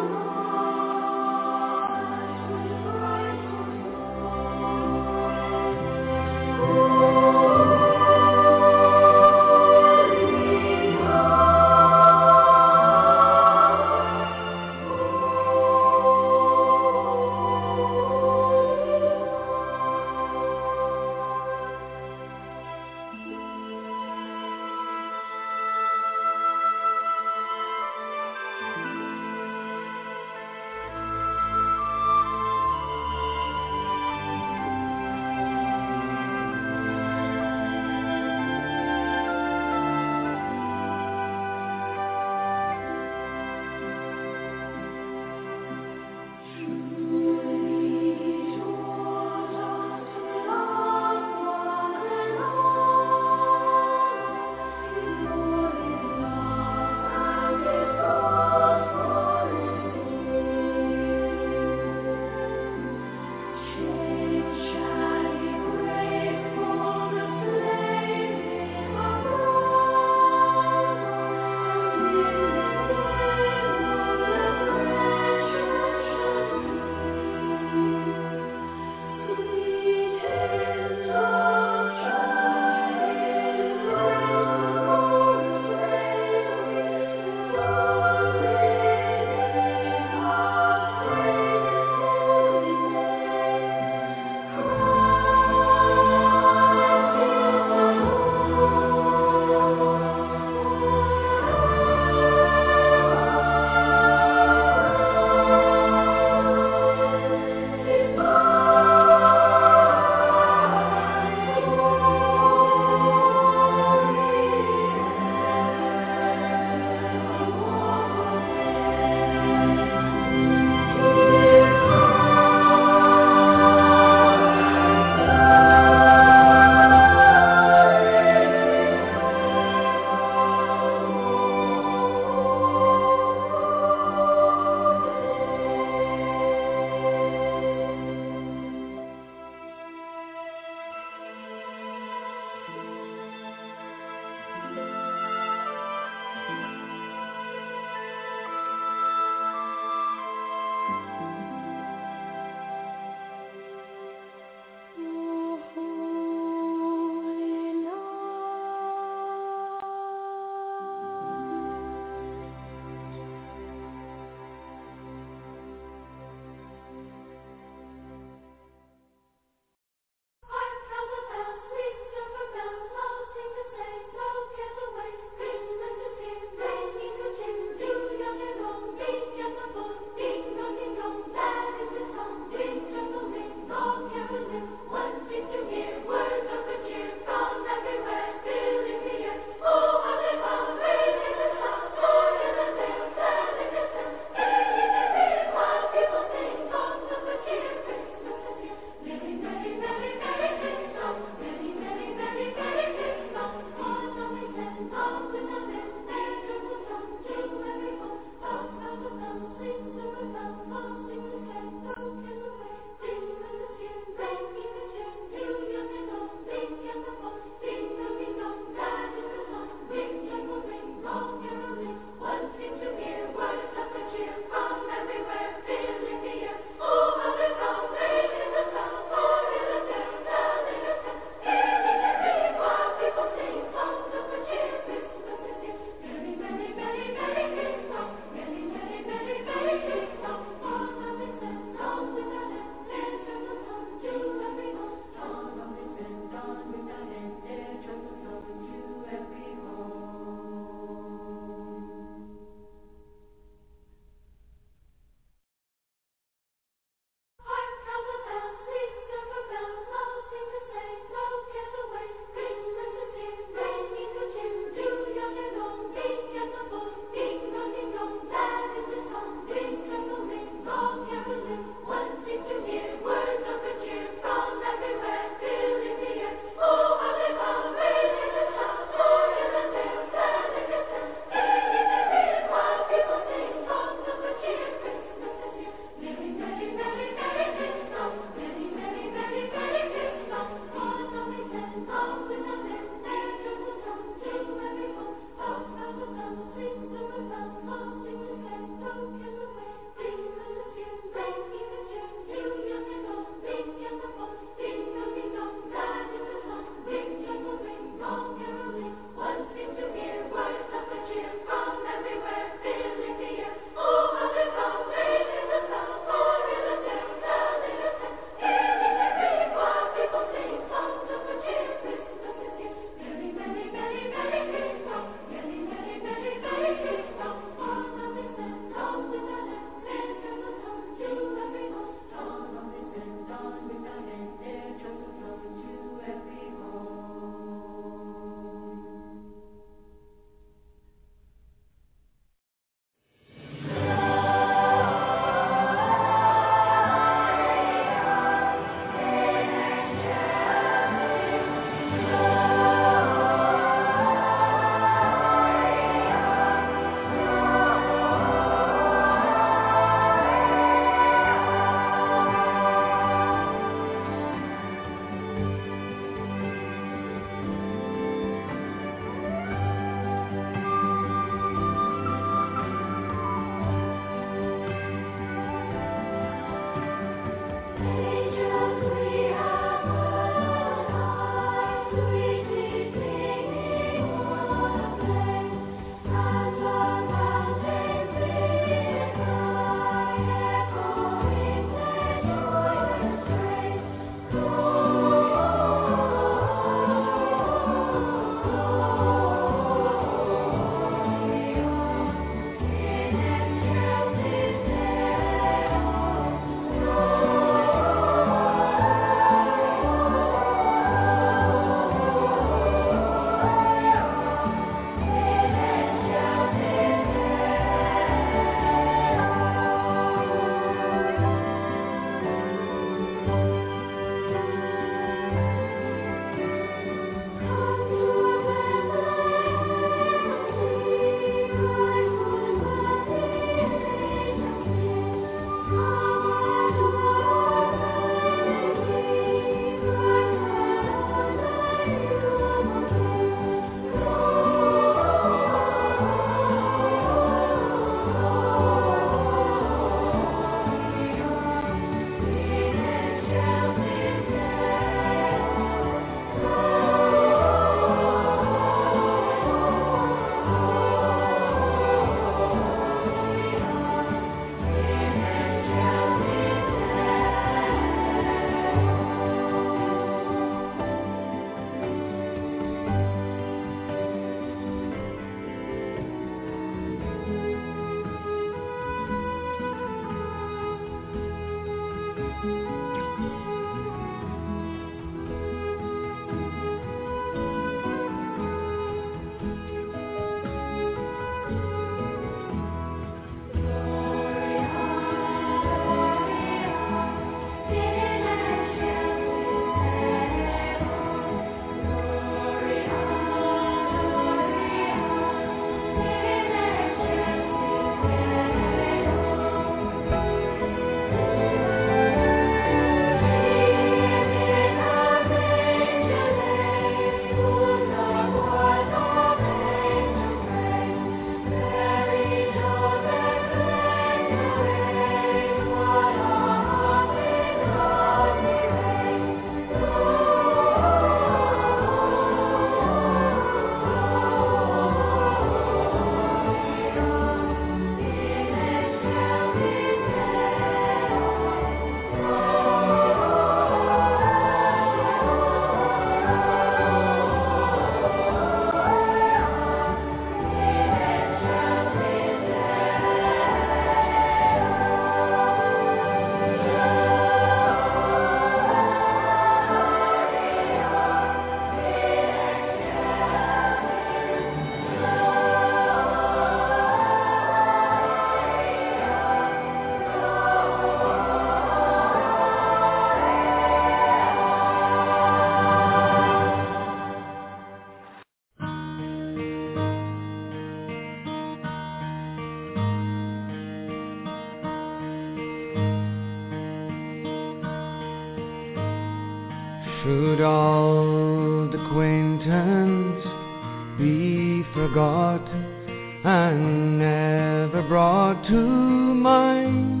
Speaker 2: Should old acquaintance be forgot and never brought to mind?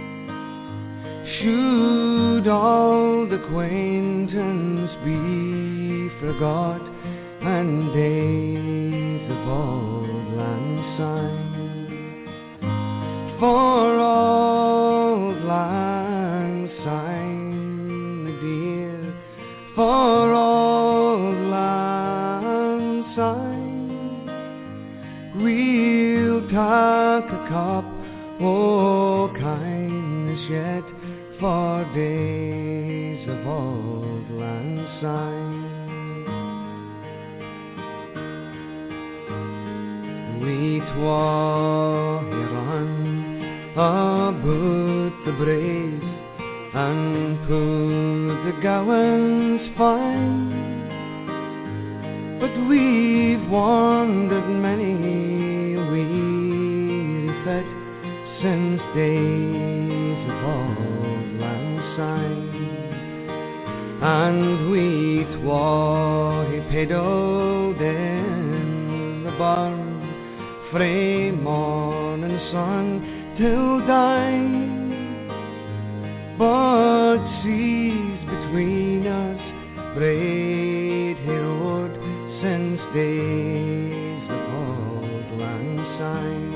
Speaker 2: Should old acquaintance be forgot and days of old lang syne? For old lang syne, my dear, for old lang syne, we'll take a cup o' kindness yet for days of old lang syne. We twa here on about the braes and put the gowans fine, but we've wandered many a weary fet since days of old lang syne, and we twa he peddled in the barn frae morning sun till dine, but seas between us braid Hill since days of old lang syne.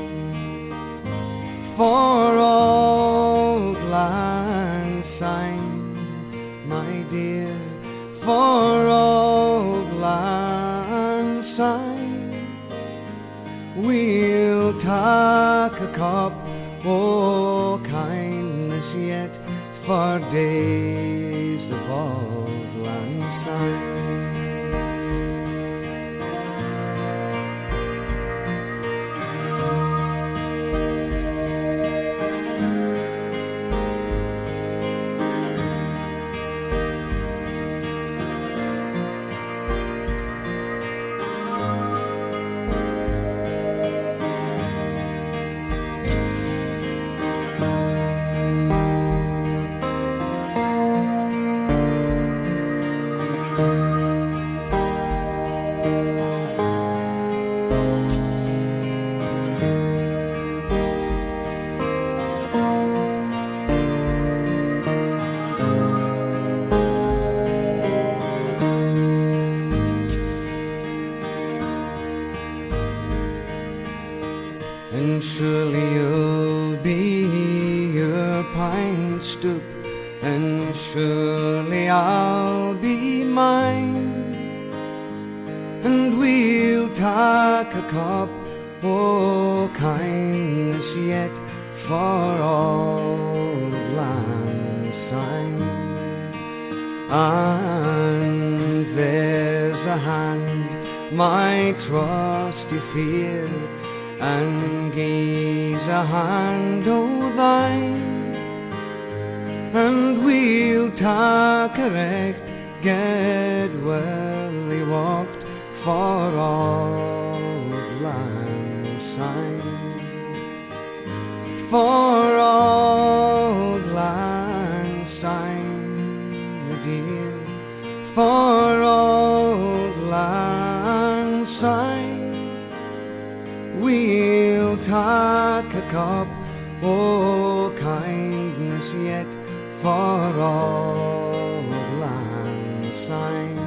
Speaker 2: For old lang syne, my dear, for old lang syne, we'll take a cup o' kindness yet for days of old lang syne. And surely you'll be your pine stoop, and surely I'll be mine, and we'll take a cup o' kindness yet for old lang syne. And there's a hand, my trusty fear, and gaze a hand o' thine, and we'll take a recht get well walked for old lang syne. For old lang syne, my dear, for old lang syne, we'll take a cup o' kindness yet for old lang syne.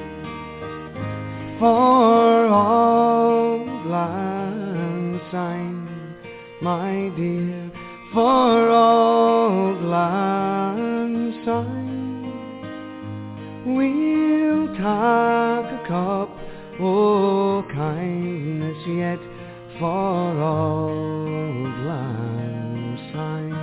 Speaker 2: For old lang syne, my dear, for old lang syne, we'll take a cup o' kindness yet for old lang syne.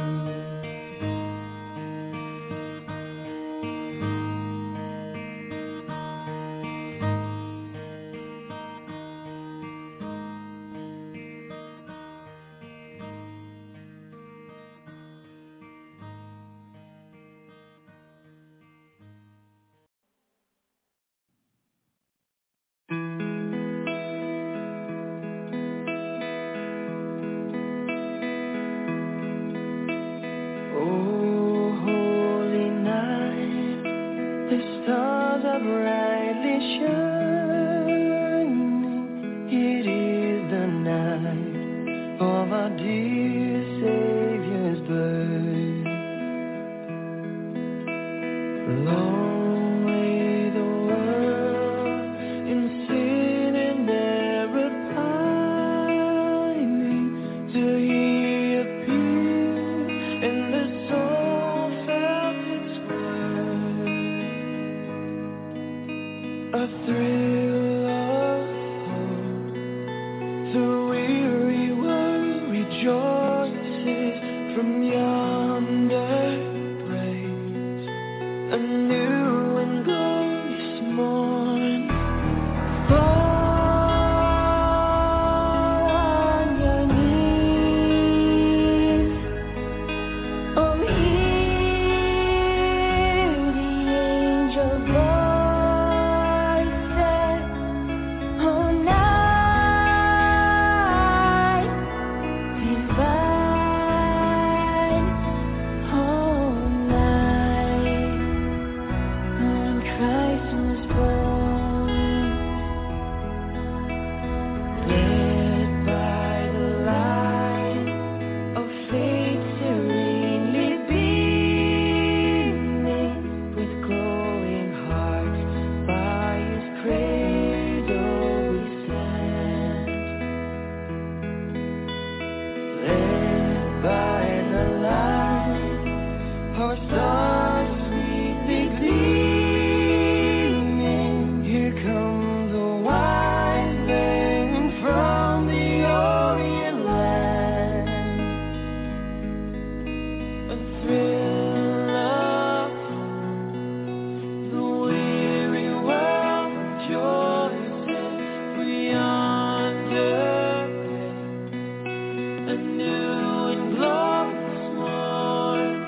Speaker 12: a new and glorious morn.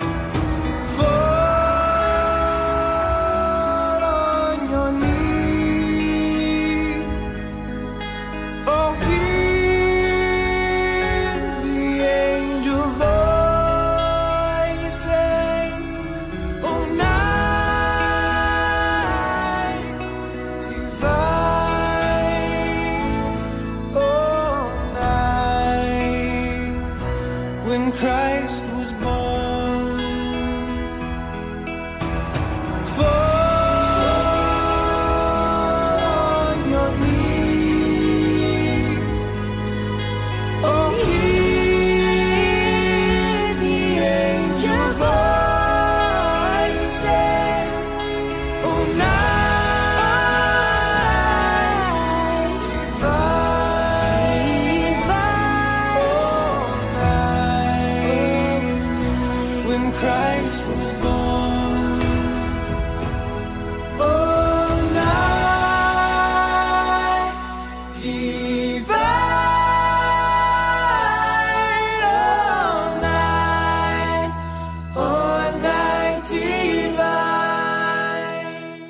Speaker 13: Fall on your knees. Oh, hear the angel voices. Oh, night divine. Oh, night when Christ was born. Fall on your knees. Oh, hear the angel voices. Oh, night divine. Oh, night when Christ was born. Oh, night divine. Oh, night, oh, night divine.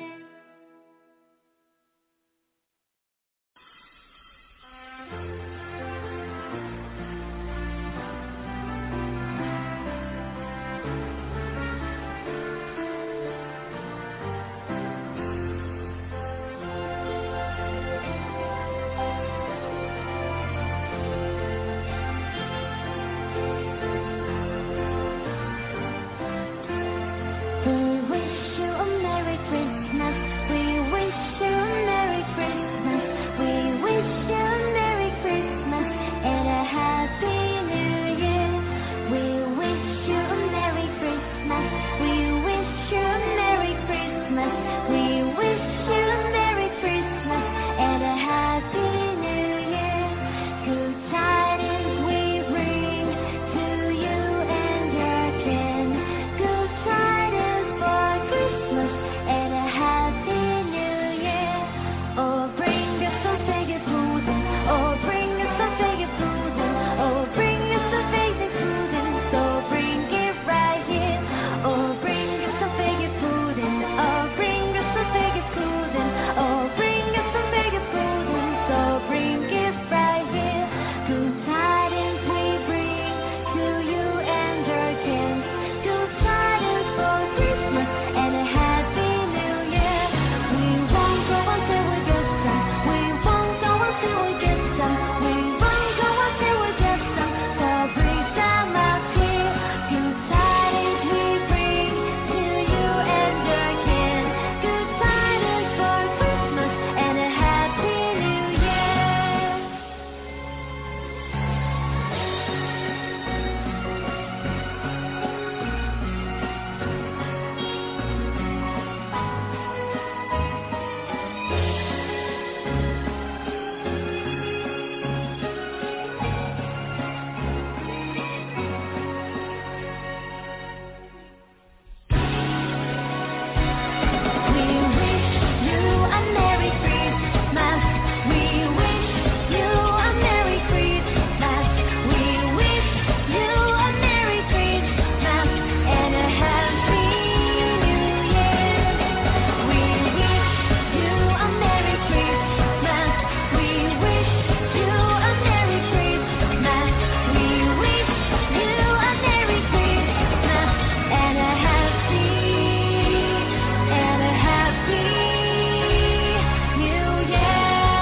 Speaker 1: We wish you a Merry Christmas. We wish you a Merry Christmas. We wish you a Merry Christmas and a Happy New Year. We wish you a Merry Christmas. We wish you a Merry Christmas. We wish you a Merry Christmas and a Happy New Year. Good tidings we bring to you and your kin. Good tidings for Christmas and a Happy New Year. Oh, bring us some fejefoten. Oh, bring us some fejefoten. Oh, bring us some fejefoten. So bring it right here. Oh, bring us some fejefoten. Oh, bring us some fejefoten. Oh, bring us some fejefoten. So bring it right here. Good tidings we bring to you and your kin. Good tidings for Christmas and a Happy New Year. We won't go until we get some. We won't go until we get some. We won't go until we get some. So bring them out here. Good tidings we bring to you and your kin. Good tidings for Christmas and a Happy New Year. We wish you a Merry Christmas. We wish you a Merry Christmas. We wish you a Merry Christmas and a Happy New Year. We wish you a Merry Christmas. We wish you a Merry Christmas. We wish you a Merry Christmas and a Happy and a Happy New Year.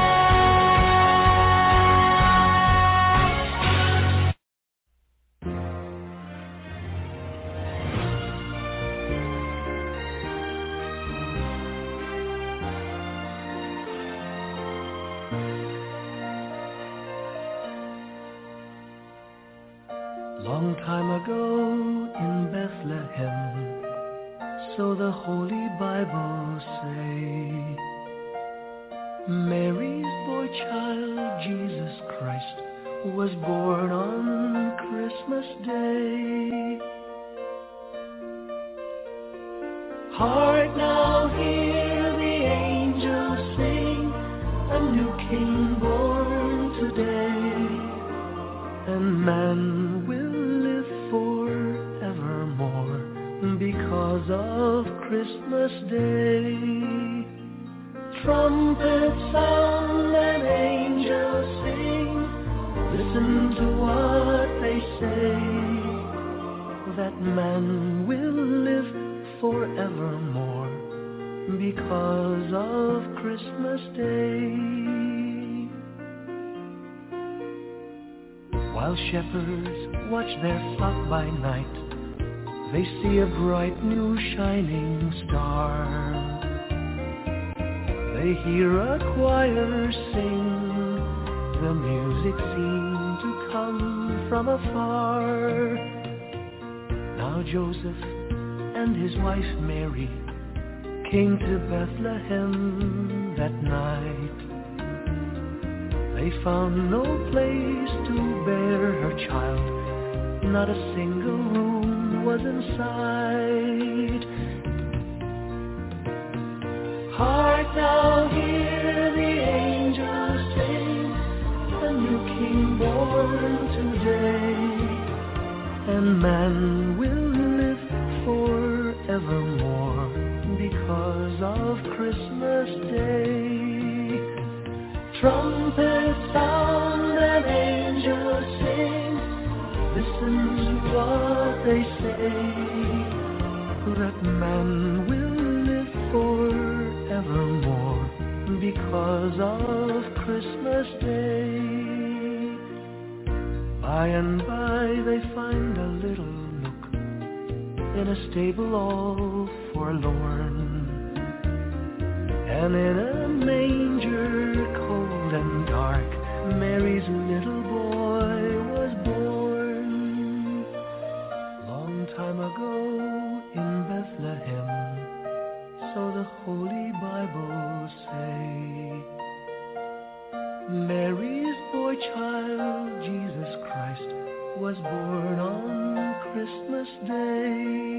Speaker 13: Long time ago in Bethlehem, so the Holy Bible say, Mary's boy child, Jesus Christ, was born on Christmas Day. Heart now hear the angels sing, a new king born today. and man will live forevermore because of Christmas Day. Trumpets sound and angels sing, listen to what they say, that man will live forevermore because of Christmas Day. While shepherds watch their flock by night, they see a bright new shining star. They hear a choir sing, the music seemed to come from afar. Now Joseph and his wife Mary came to Bethlehem that night. They found no place to bear her child, not a single room was in sight. Hark now, hear the angels sing, a new king born today, and man will live forevermore because of Christmas Day. Trumpets sound and angels sing, listen to what they say, that man will live forevermore because of Christmas Day. By and by they find a little nook in a stable all forlorn, and in a manger cold and dark, Mary's little boy was born. Long time ago in Bethlehem, so the Holy Bible say, Mary's boy child, Jesus Christ, was born on Christmas Day.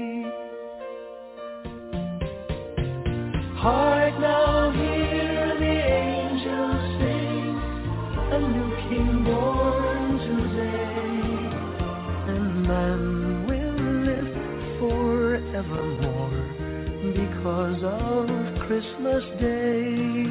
Speaker 13: Hark now, hear the angels sing, a new king born today, and man will live forevermore because of Christmas Day.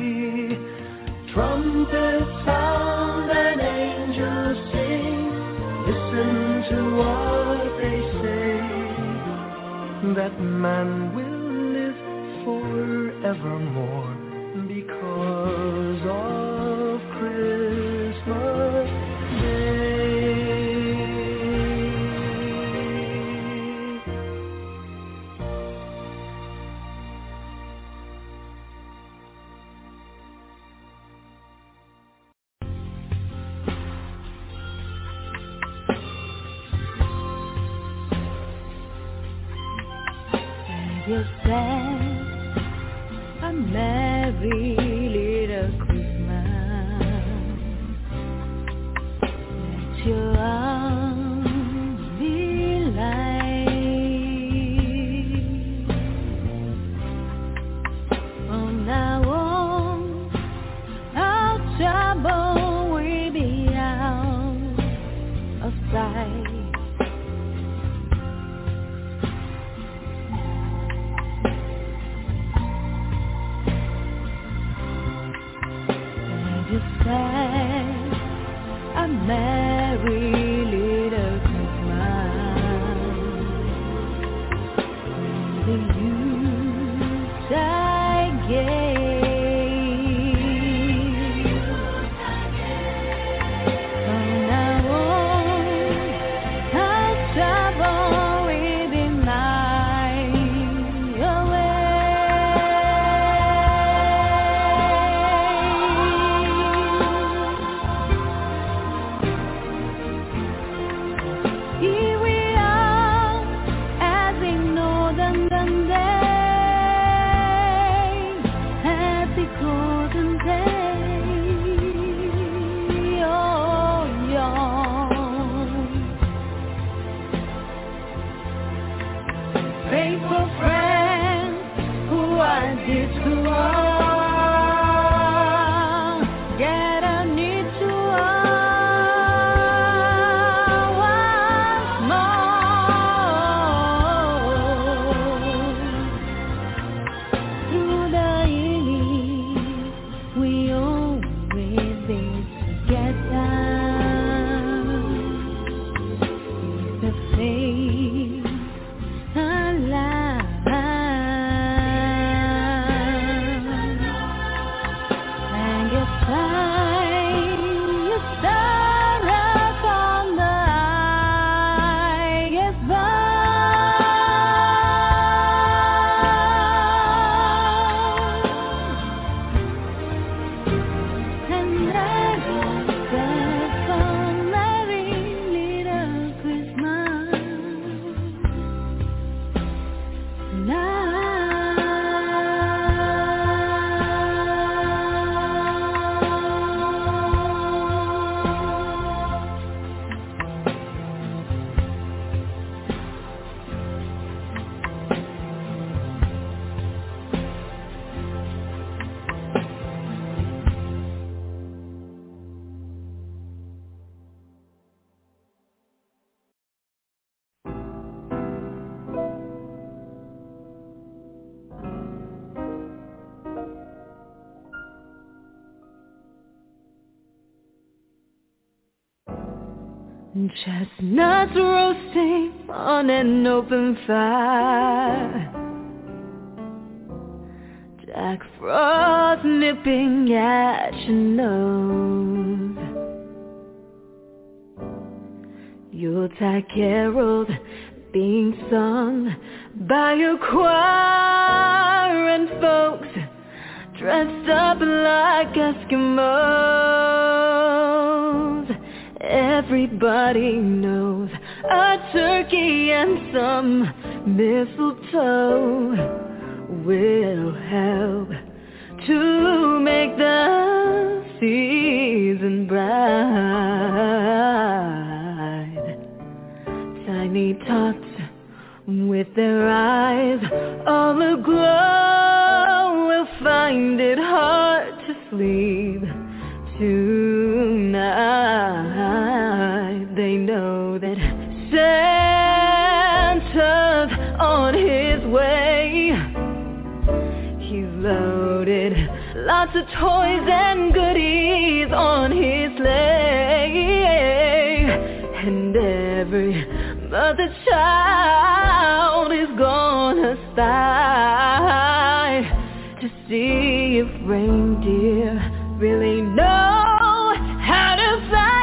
Speaker 13: Trumpets sound and angels sing, listen to what they say, that man will live forevermore because of Christmas Day.
Speaker 1: You said a merry little Christmas, let your arms be light. From now on, our trouble will be out of sight. A merry little Christmas, when the Yuletide gave. From now on,
Speaker 11: Chestnuts roasting on an open fire, Jack Frost nipping at your nose, Yuletide carols being sung by a choir and folks dressed up like Eskimos. Everybody knows a turkey and some mistletoe will help to make the season bright. Tiny tots with their eyes all aglow will find it hard to sleep tonight. They know that Santa's on his way. He's loaded lots of toys and goodies on his sleigh, and every mother child is gonna sigh to see if reindeer really know how to fly.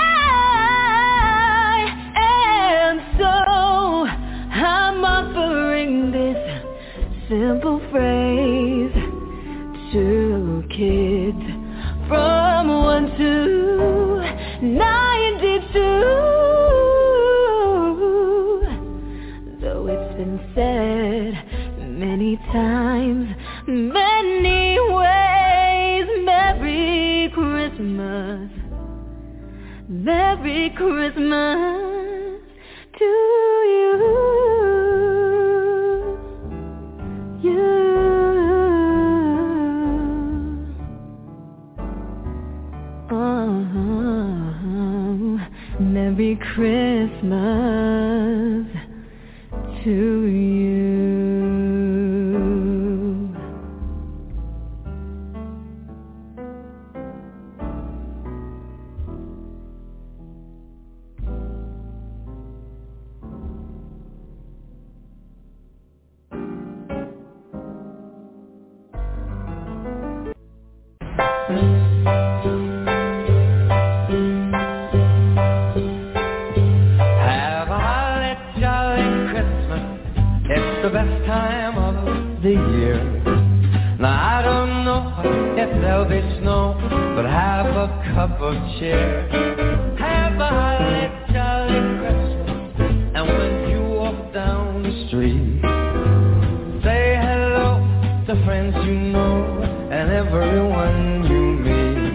Speaker 11: And so I'm offering this simple phrase to kids from one to ninety-two. Though it's been said many times, many ways, Merry Christmas, Merry Christmas to you, you. Oh, Merry Christmas to you.
Speaker 2: Have a holly jolly Christmas. It's the best time of the year. Now I don't know if there'll be snow, but have a cup of cheer. Have a holly jolly Christmas, and when you walk down the street, say hello to friends you know and everyone you meet.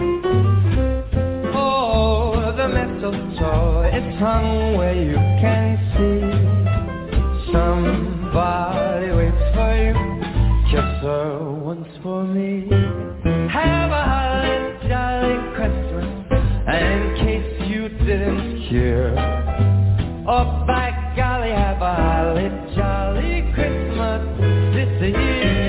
Speaker 2: Oh, the mistletoe, it's hung where you can see. Somebody waits for you, kiss her once for me. Have a holly jolly Christmas, and in case you didn't hear, oh by golly, have a holly jolly Christmas this year.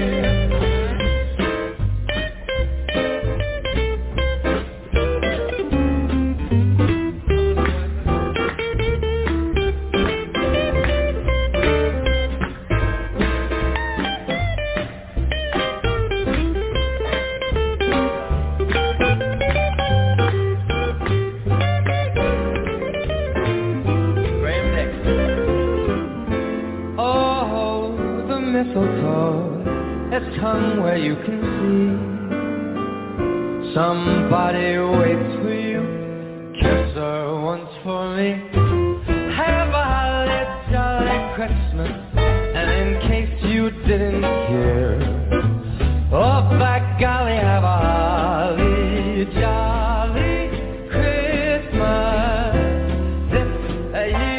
Speaker 2: Mistletoe, it's hung where you can see. Somebody waits for you, kiss her once for me. Have a holly jolly Christmas, and in case you didn't hear, oh by golly, have a holly jolly Christmas this year.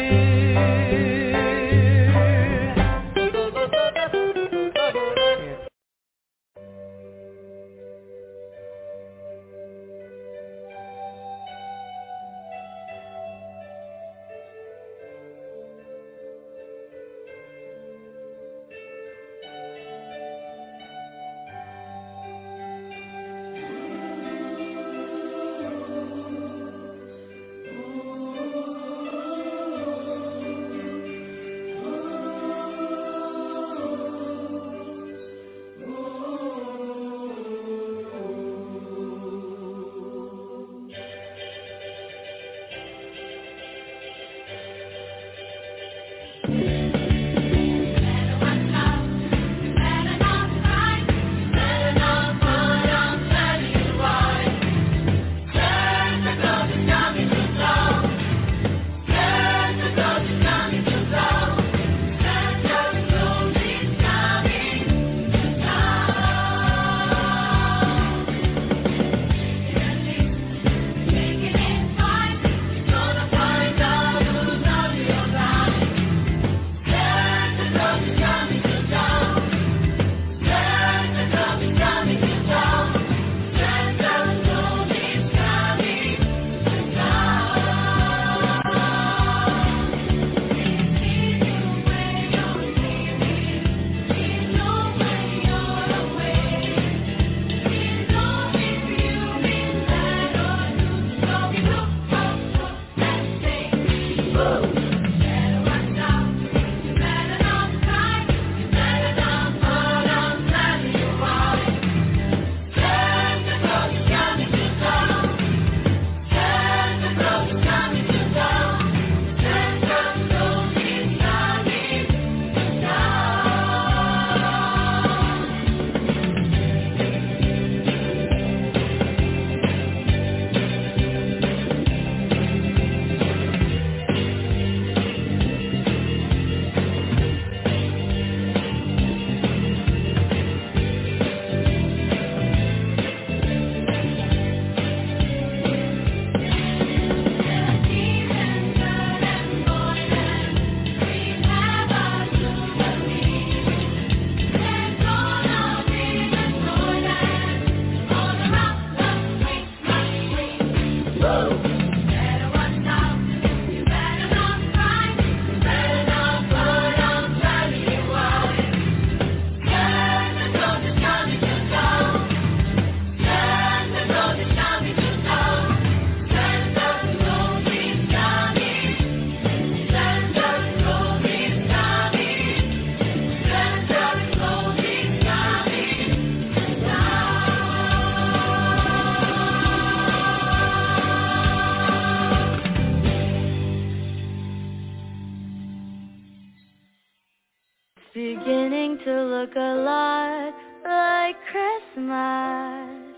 Speaker 1: beginning to look a lot like Christmas.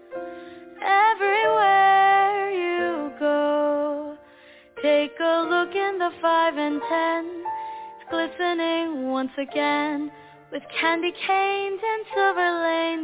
Speaker 1: Everywhere you go, take a look in the five and ten. It's glistening once again with candy canes and silver lanes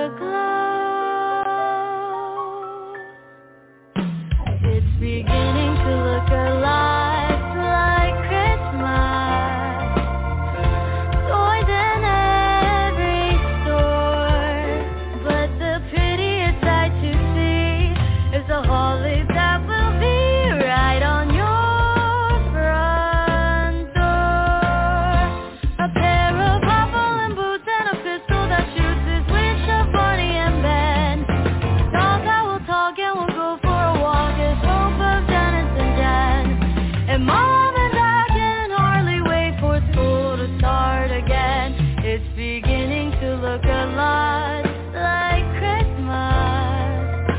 Speaker 1: aglow. It's beginning to look a lot like Christmas. Toys in every store, but the prettiest sight to see is the hollies that will be right on your front door. A pair of bubbling boots and a pistol that shoots his wish of Barney and Ben. Dog that will talk and will go for a walk is hope of Janice and Jen. And Mom and Dad can hardly wait for school to start again. It's beginning to look a lot like Christmas.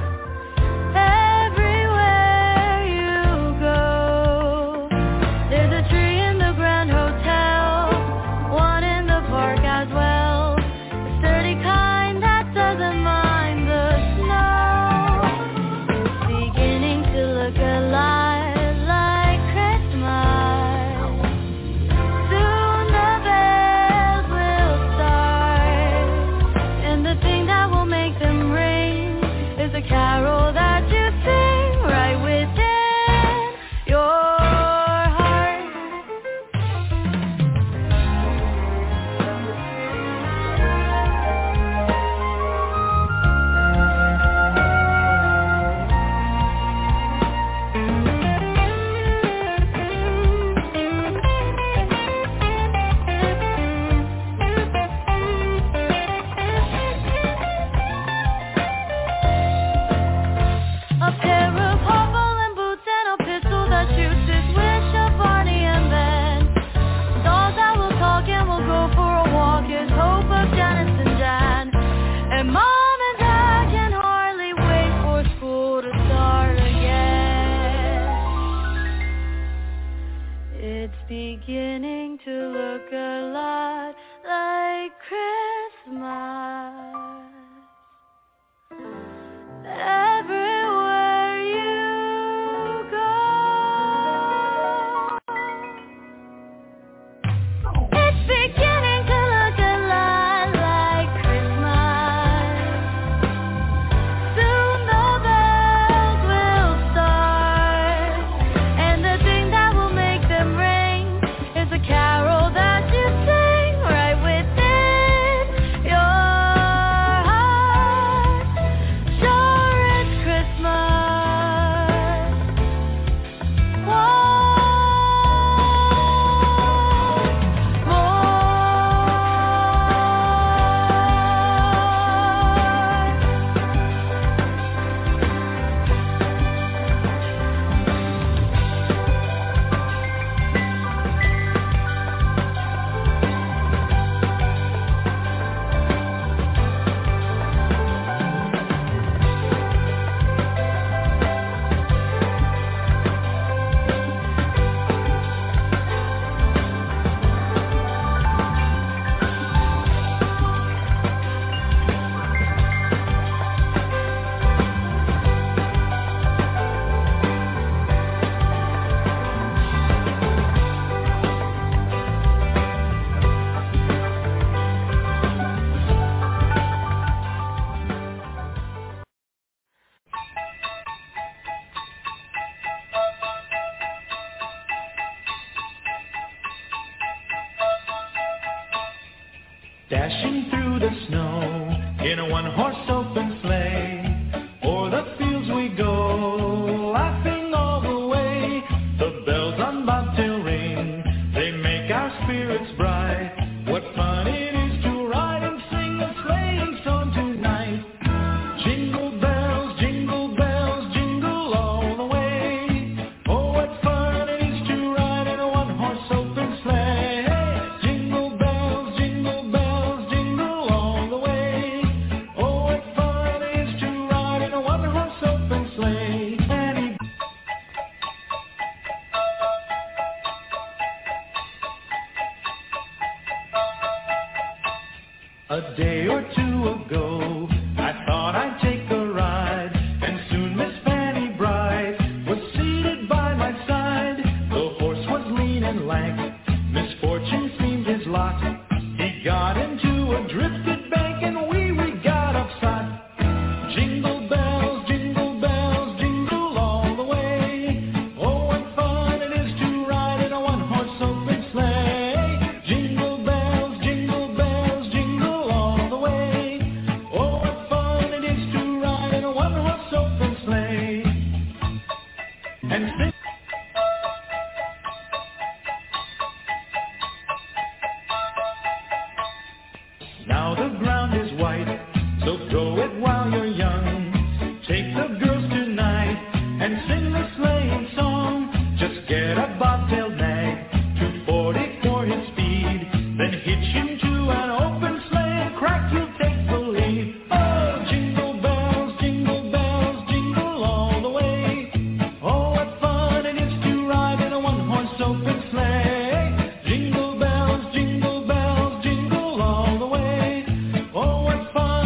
Speaker 1: Everywhere you go, there's a tree in the Grand Hotel, one in the park as well, a sturdy kind that doesn't mind the snow. It's beginning to look a lot like Christmas. Soon the bells will start, and the thing that will make them ring is a carol that you sing right within your heart. A pair of bubbling boots and a pistol that shoots his wish of Barney and Ben. Dolls that will talk and will go for a walk is hope of Janice and Jan. And Mom and Dad can hardly wait for school to start again. It's beginning to look a lot like Christmas. Everywhere you go, it's beginning to look a lot like Christmas. Soon the bells will start, and the thing that will make them ring is a carol that you sing right within your heart. Sure, it's Christmas.
Speaker 14: Dashing through the snow in a one-horse open sleigh, o'er the fields we go, laughing all the way. The bells on bobtail ring, they make our spirits bright. What fun it is to ride and sing a sleighing song tonight. Jingle bells, jingle bells, jingle all the way. Oh, what fun it is to ride in a one-horse open sleigh. Jingle bells, jingle bells, jingle all the way. Oh, what fun it is to ride in a one-horse open sleigh. Annie. A day or two ago, I thought I'd take a ride, and soon Miss Fanny Bright was seated by my side. The horse was lean and lank, misfortune seemed his lot. He got into a drifted bank, and we, we got upset. Jingle bells, jingle bells, jingle all the way. Oh, what fun it is to ride in a one-horse open sleigh. Jingle bells, jingle bells, jingle all the way. Oh, what fun it is to ride in a one-horse open sleigh. And sing. Now the ground is white, so go it while you're young. Take the girls tonight and sing the sleighing song. Just get a bobtailed nag, two forty for his speed, then hitch him to an open sleigh and crack, you'll take the lead. Oh, jingle bells, jingle bells, jingle all the way. Oh, what fun it is to ride in a one-horse open sleigh. Jingle bells, jingle bells, jingle all the way. Oh, what fun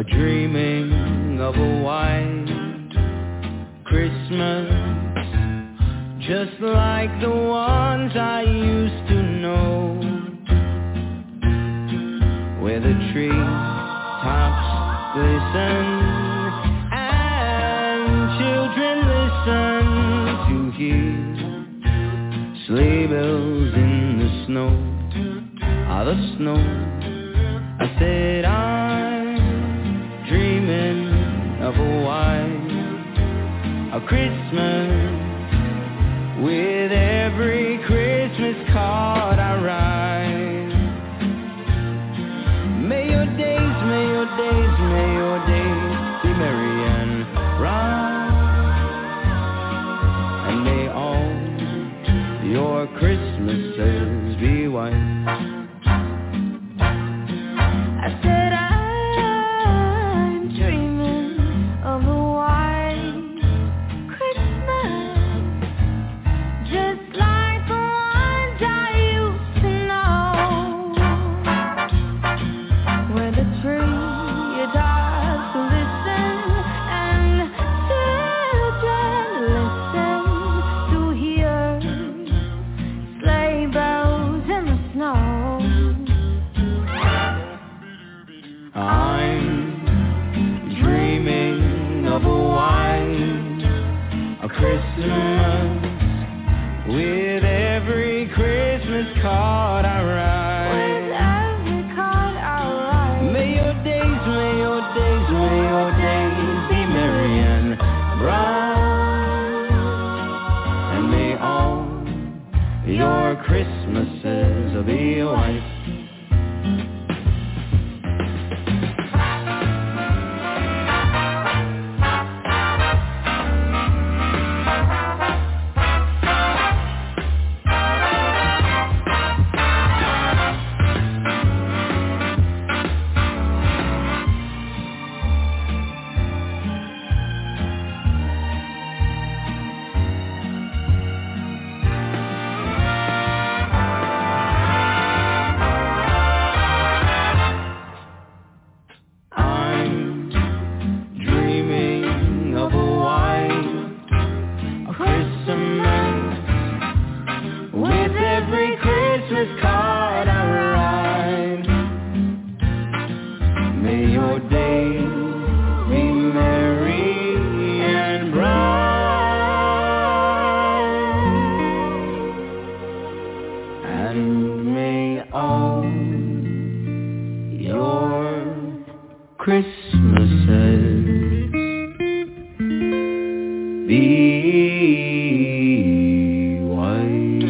Speaker 2: a dreaming of a white Christmas, just like the ones I used to know, where the tree tops glisten and children listen to hear sleigh bells in the snow, ah, the snow. I said I'm dreaming of a white, a Christmas, with every Christmas card I write. May your days, may your days, may your days be merry and bright, and may all your Christmases be white.
Speaker 11: I said I'm dreaming of a white Christmas, just like the ones I used to know, where the tree does listen and children listen to hear sleigh bells in the snow.
Speaker 2: I'm dreaming of a white, a Christmas, with every Christmas card I write.
Speaker 11: With every card I write.
Speaker 2: May your days, may your days, may your days be merry and bright, and may all your Christmases be white. I'm dreaming of a white, a Christmas, with every Christmas card I write. May your days be merry and bright, and may all your Christmases be white.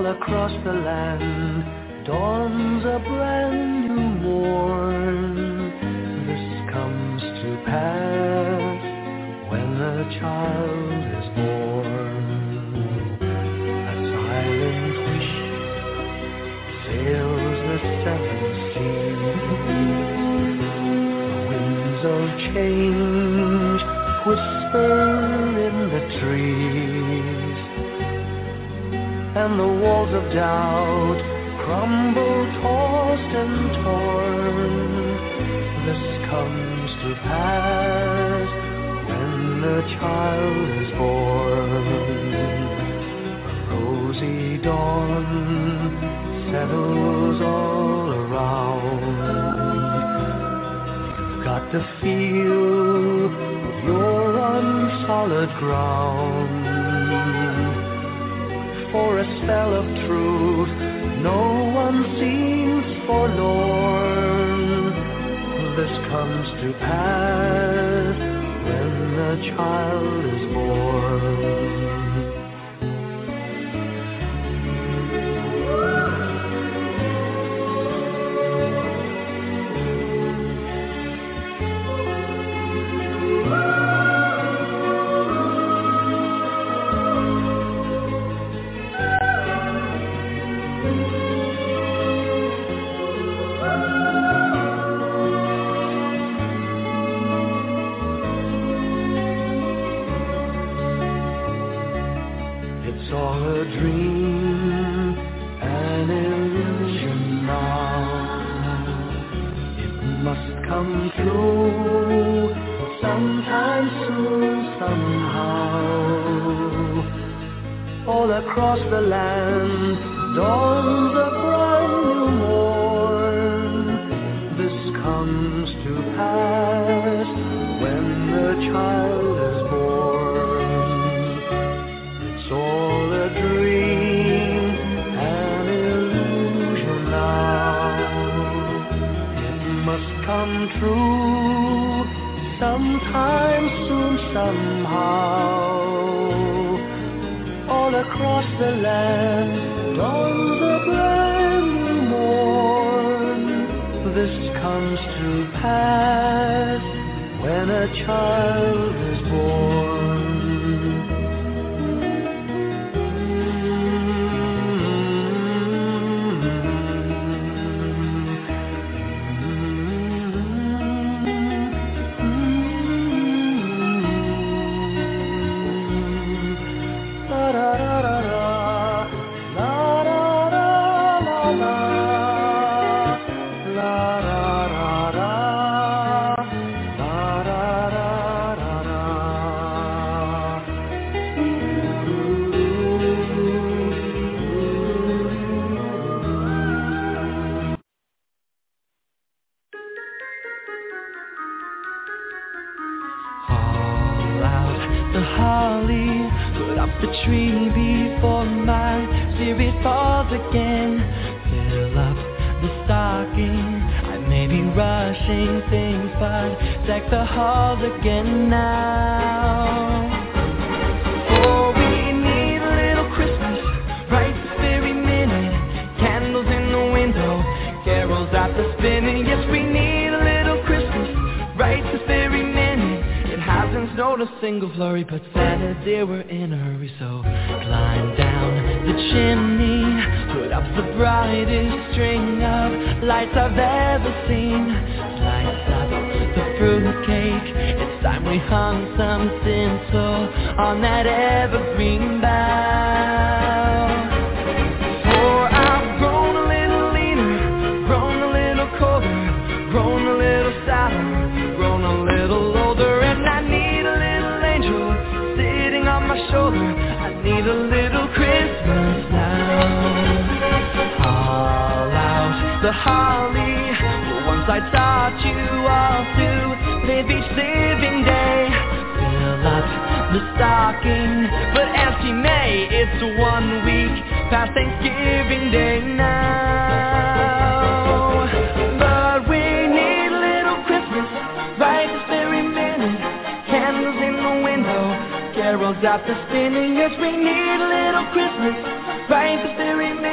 Speaker 13: all across the land dawns a brand new morn. This comes to pass when a child is born. A silent wish sails the seven seas. The winds of change whisper in the trees, and the walls of doubt crumble, tossed and torn. This comes to pass when the child is born. A rosy dawn settles all around. You've got to feel you're on solid ground. For a spell of truth, no one seems forlorn. This comes to pass when the child is born. Across the land dawns a brand new morn. This comes to pass when the child is born. It's all a dream, an illusion now. It must come true sometime soon, somehow. All across the land dawns a brand new morn. This comes to pass when a child is born.
Speaker 12: Deck the halls again now. Oh, we need a little Christmas right this very minute. Candles in the window, carols at the spinning. Yes, we need a little Christmas right this very minute. It hasn't snowed a single flurry, but Santa dear, we're in a hurry. So climb down the chimney, put up the brightest string of lights I've ever seen. Lights up the fruitcake, it's time we hung some tinsel on that evergreen bough. For I've grown a little leaner, grown a little colder, grown a little sadder, grown a little older, and I need a little angel sitting on my shoulder. I need a little Christmas now. All out the holly, once I taught you all to live each living day. Fill up the stocking, but empty May. It's one week past Thanksgiving Day now. But we need a little Christmas right this very minute. Candles in the window, carols out the spinning. Yes, we need a little Christmas right this very minute.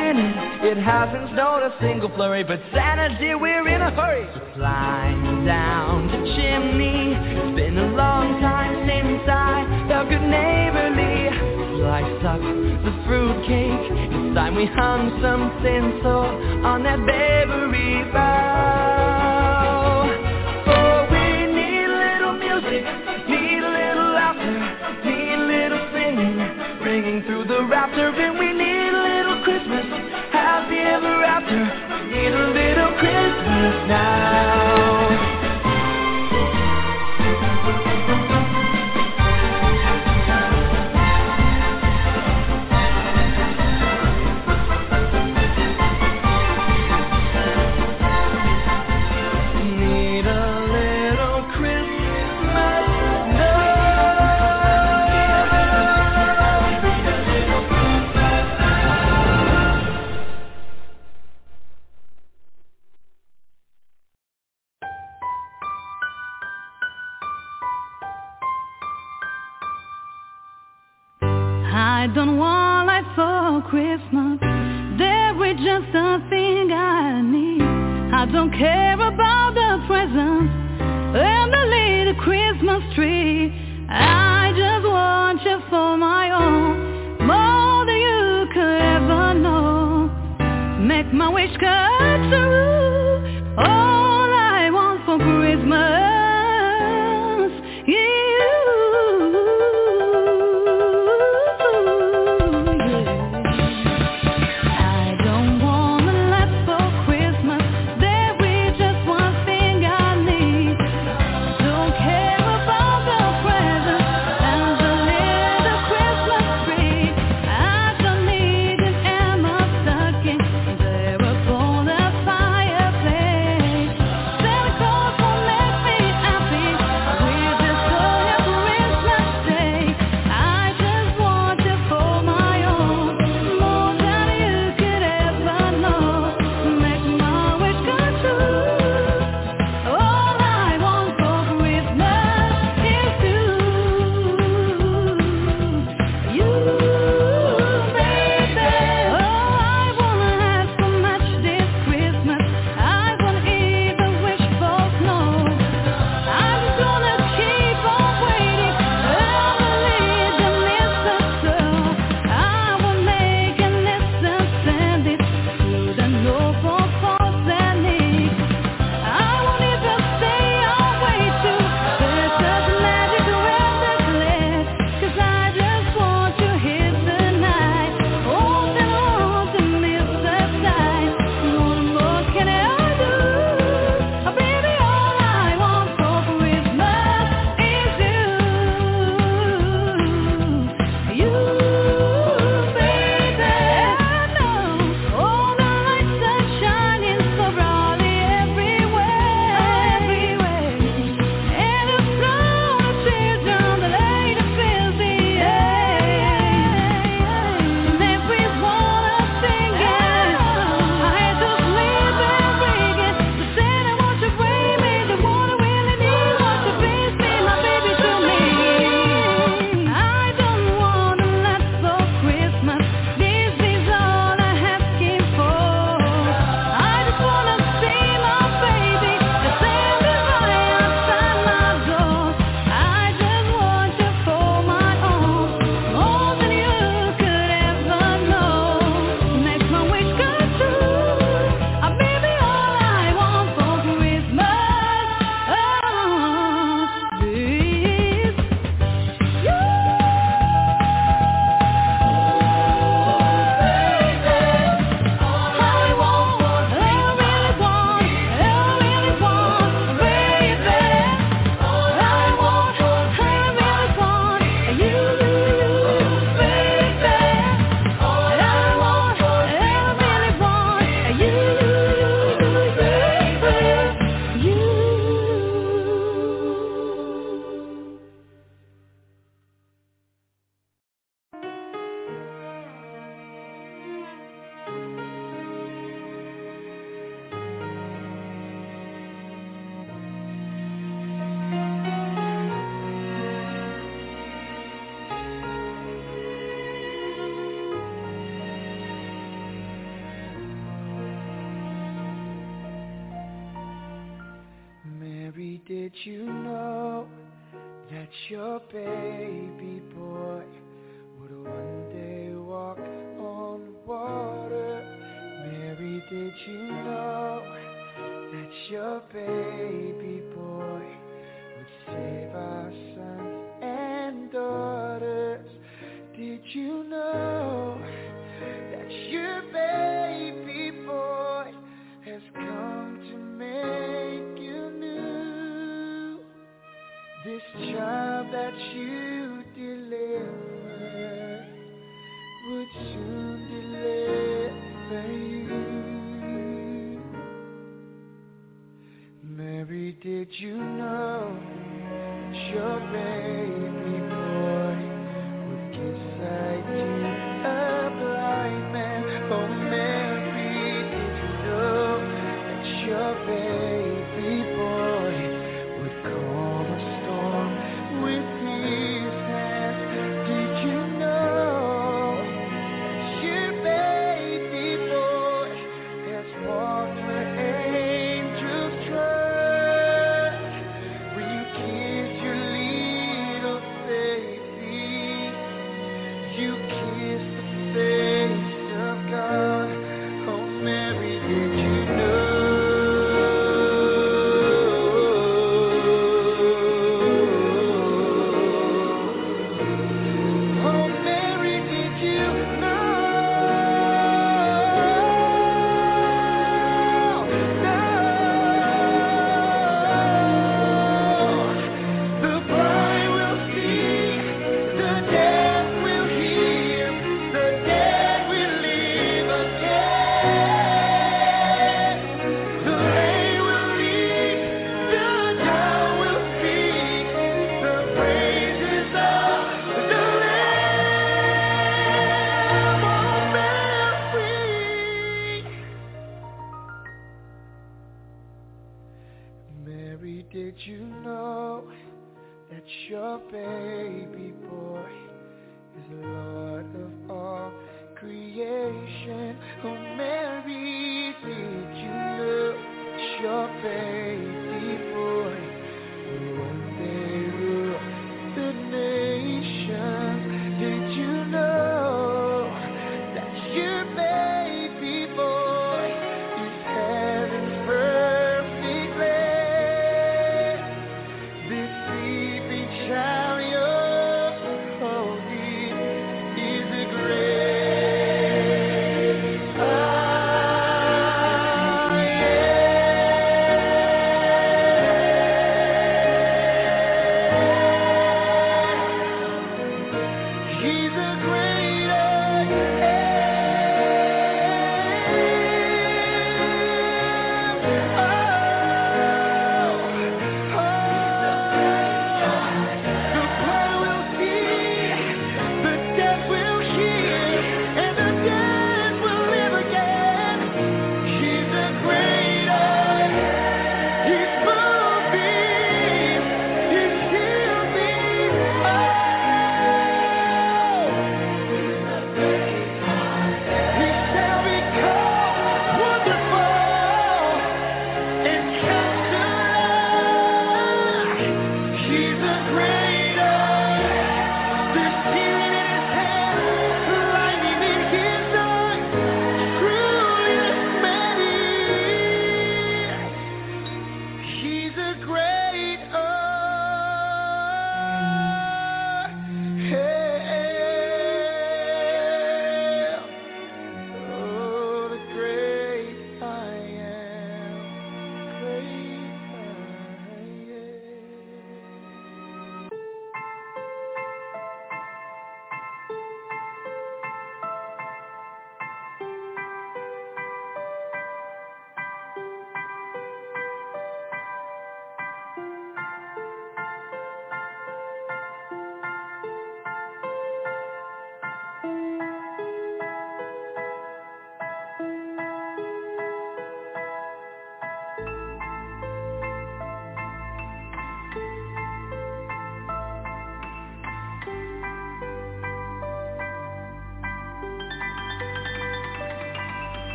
Speaker 12: it hasn't snowed a single flurry, but Santa dear, we're in a hurry. So climb down the chimney. It's been a long time since I felt good neighborly. Slice up the fruitcake. It's time we hung some tinsel on that bakery bough. Oh, we need a little music, need a little laughter, need a little singing, ringing through the rafter, and we need a little Christmas, happy ever after. We need a little Christmas now.
Speaker 6: I don't want lights for Christmas. There is just a thing I need. I don't care about the presents and the little Christmas tree. I just want you for my own, more than you could ever know. Make my wish come true. All I want for Christmas.
Speaker 1: Fire.
Speaker 15: did you know that your baby boy would one day walk on water? Mary, did you know that your baby boy would save our sons and daughters? Did you know that your baby boy has come to make you new? This child that you delivered would soon deliver you. Mary, did you know that your baby boy would give sight to a blind man? Oh, Mary, did you know that your baby boy would calm a storm with his hands? Did you know that your baby boy has walked where angels trod? When you kiss your little baby, you kiss the face of God. Oh, Mary, did you know? Oh, Mary, did you know? No. The blind will see, the deaf will hear, the dead will live again. The lame will leap, the dumb will speak, the praises of the Lamb. Oh, Mary. Mary, did you know that your baby boy is the Lord of all creation? Oh, Mary, did you know that your baby boy will one day rule the nations? Did you know that your baby boy is heaven's perfect lamb? This sleeping child you're holding is a great I am.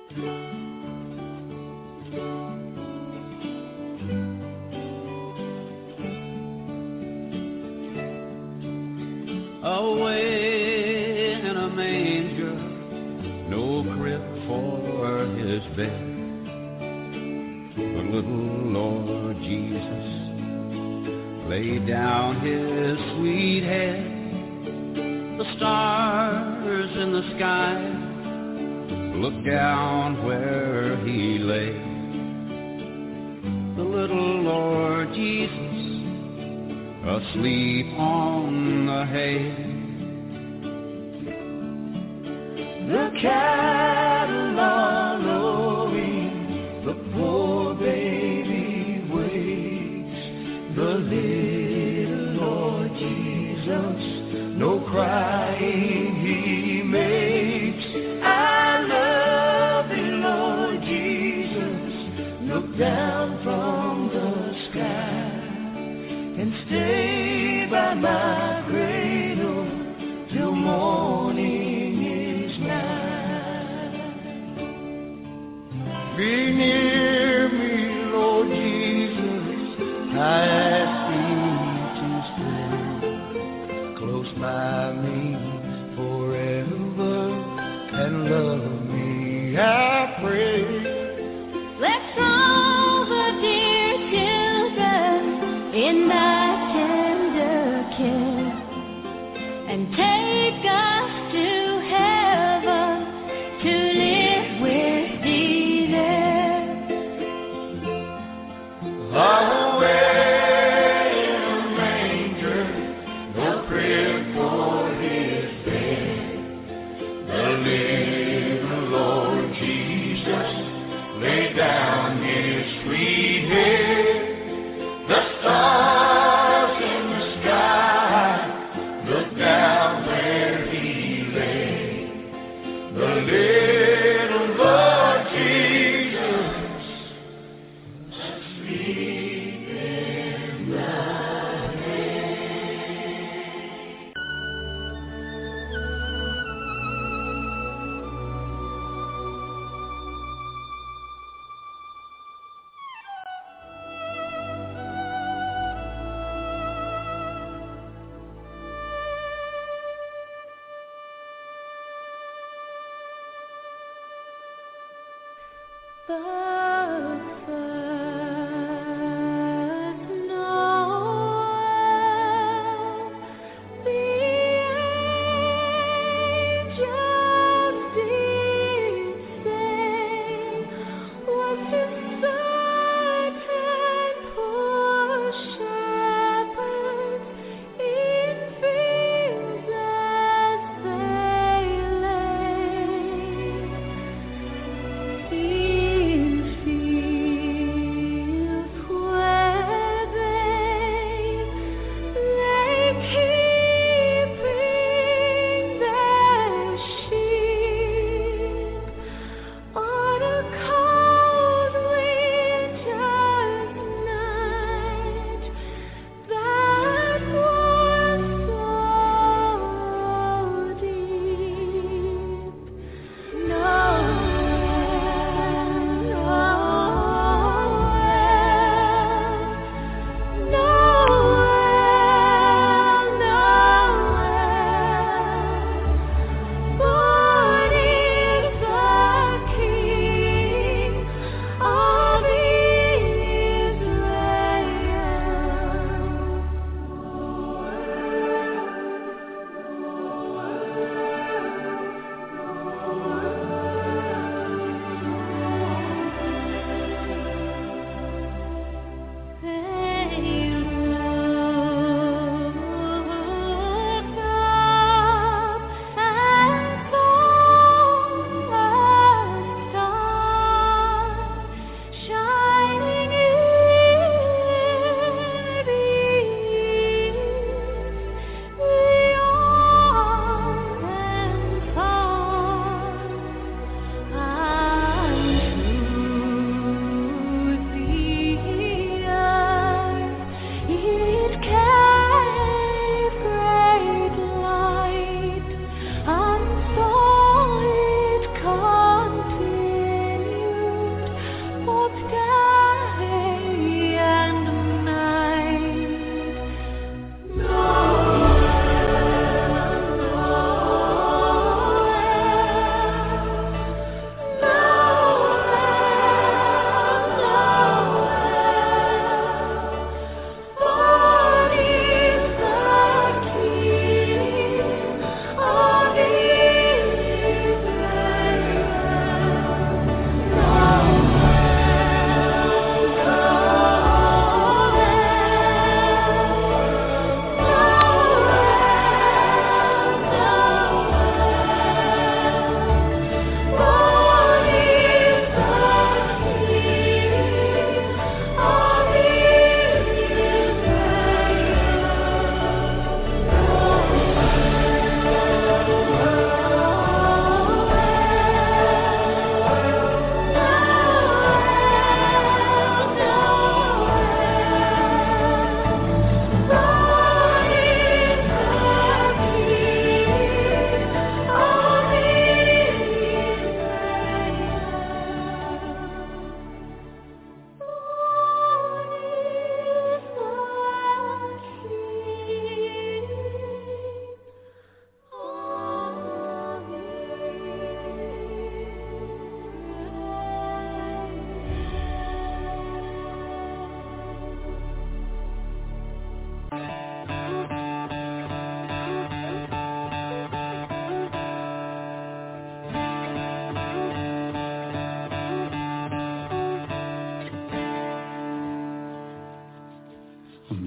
Speaker 16: Away in a manger, no crib for his bed, the little Lord Jesus laid down his sweet head. The stars in the sky looked down where he lay. The little Lord Jesus asleep on the hay.
Speaker 15: The cattle are lowing, the poor baby waits. The little Lord Jesus, no crying he makes. I love thee, Lord Jesus, look down from the sky and stay by my cradle till morning is nigh.
Speaker 16: Be near me, Lord Jesus, I ask thee to stay close by me forever and love me, I pray.
Speaker 6: Let's all the dear children in thy tender care, and take us to heaven to live with thee there.
Speaker 15: Away in a manger, no crib for his bed, the little Lord Jesus laid down his sweet head. The stars in the sky look down where he lay. The little Lord Jesus asleep in the hay.
Speaker 6: But first Noel, the angels did say, was to certain poor shepherds in fields as they lay. In fields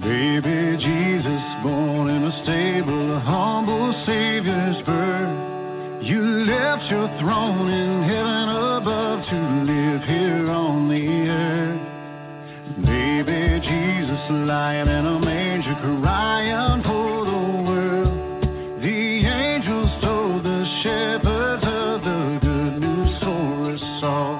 Speaker 17: Baby Jesus born in a stable, a humble Savior's birth. You left your throne in heaven above to live here on the earth. Baby Jesus lying in a manger, crying for the world. The angels told the shepherds of the good news for us all.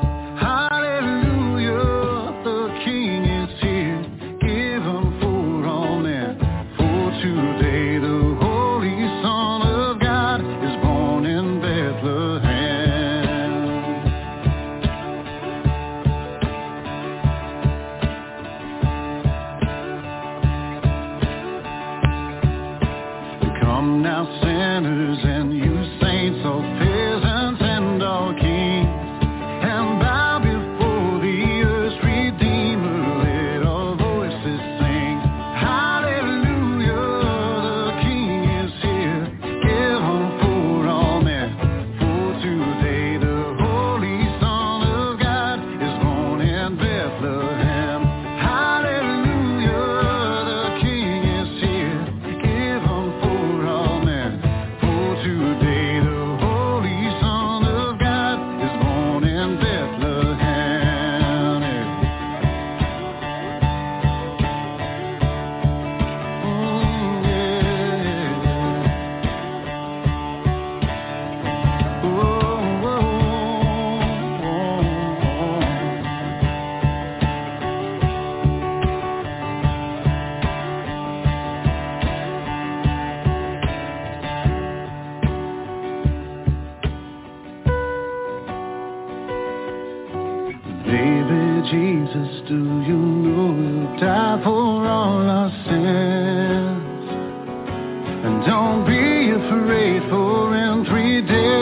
Speaker 17: Jesus, do you know you died for all our sins? And don't be afraid, for in three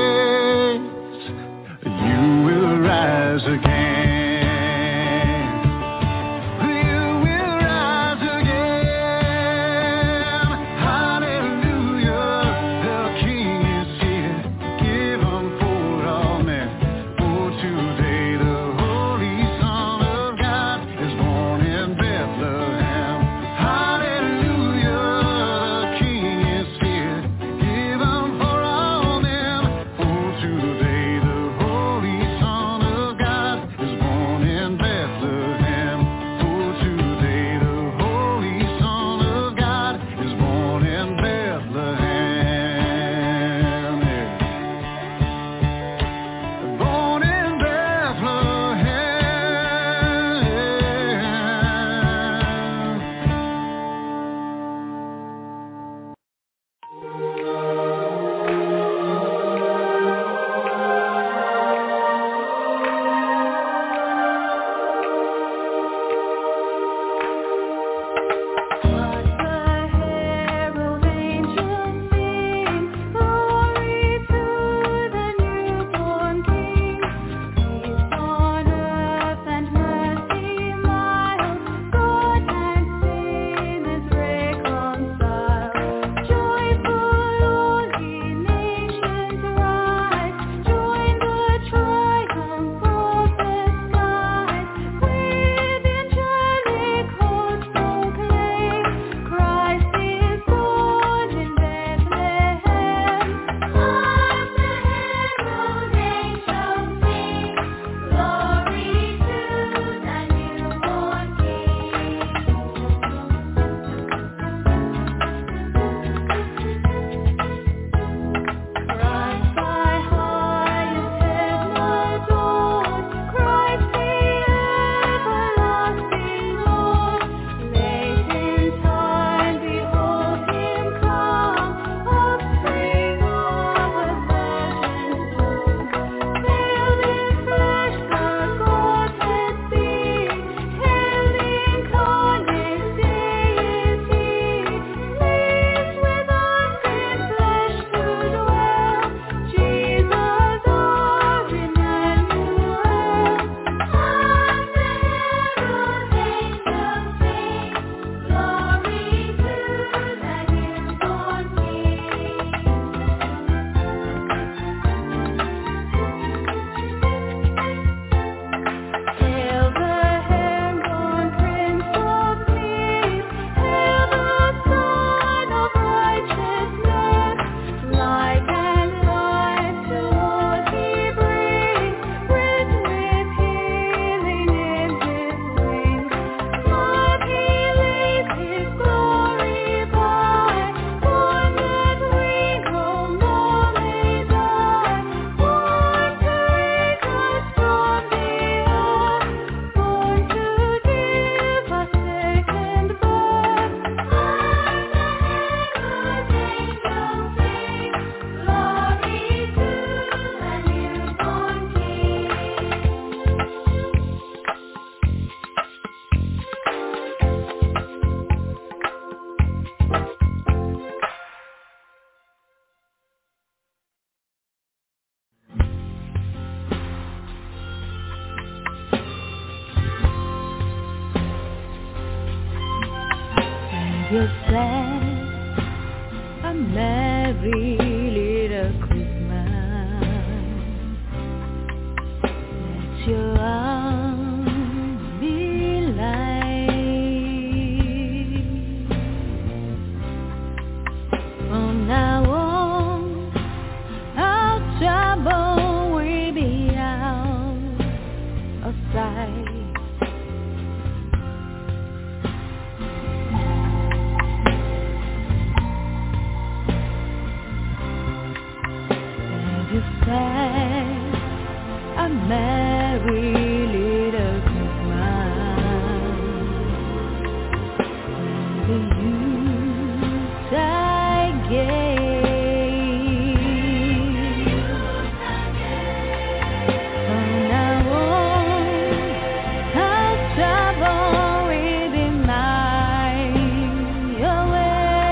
Speaker 17: days you will rise again.
Speaker 15: For
Speaker 11: you said a merry little Christmas, let your arms be light. From now on, our trouble will be out of sight. Said a merry little Christmas, and the youth I gave. From now on, our trouble will be mine away.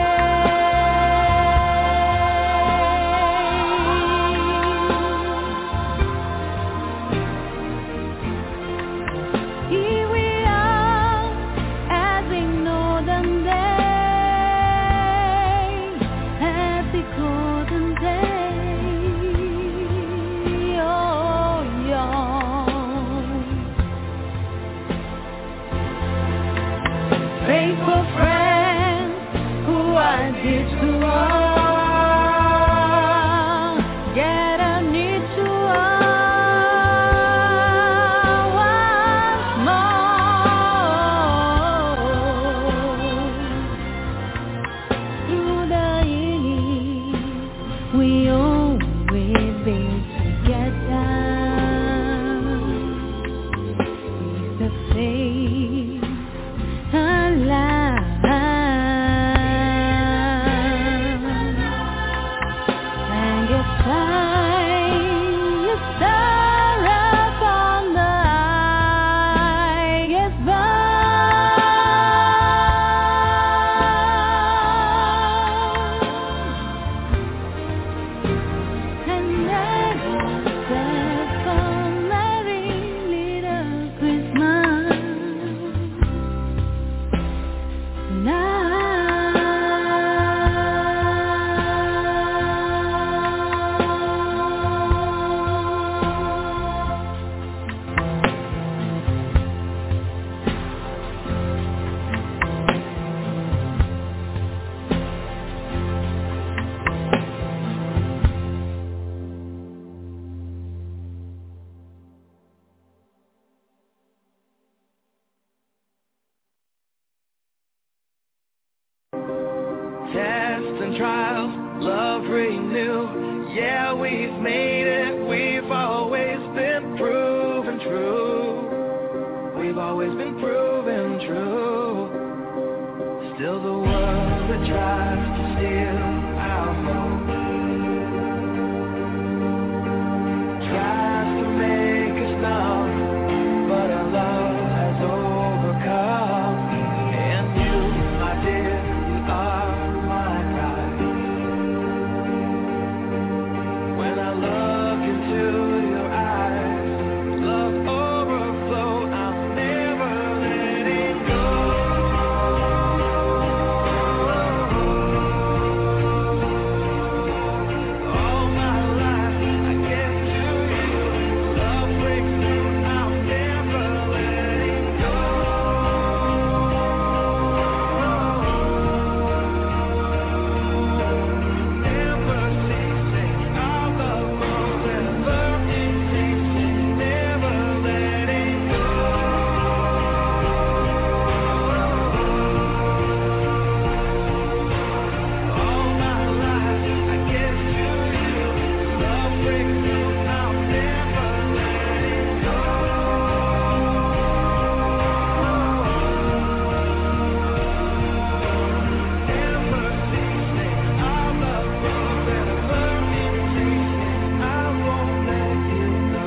Speaker 11: Faithful friends who are dear to all, get a need to all once more. Through the years, we always been together. It's the faith alive. And you find your star upon the highest bough. And never said for merry little Christmas.
Speaker 12: Tests and trials, love renew. Yeah, we've made it. We've always been proven true. We've always been proven true. Still the world that tries to steal our home tries to make us numb, but our love has overcome. And you, my dear, you are my pride. When I look into your eyes, love overflow, I'm never letting go. All my life I give to you, love breaks through, I'm never letting go. Never ceasing, our love will never increasing, never letting go. All my life I give to you, love breaks through, I'm never letting go. Never ceasing, our love will never increasing, I won't let you go.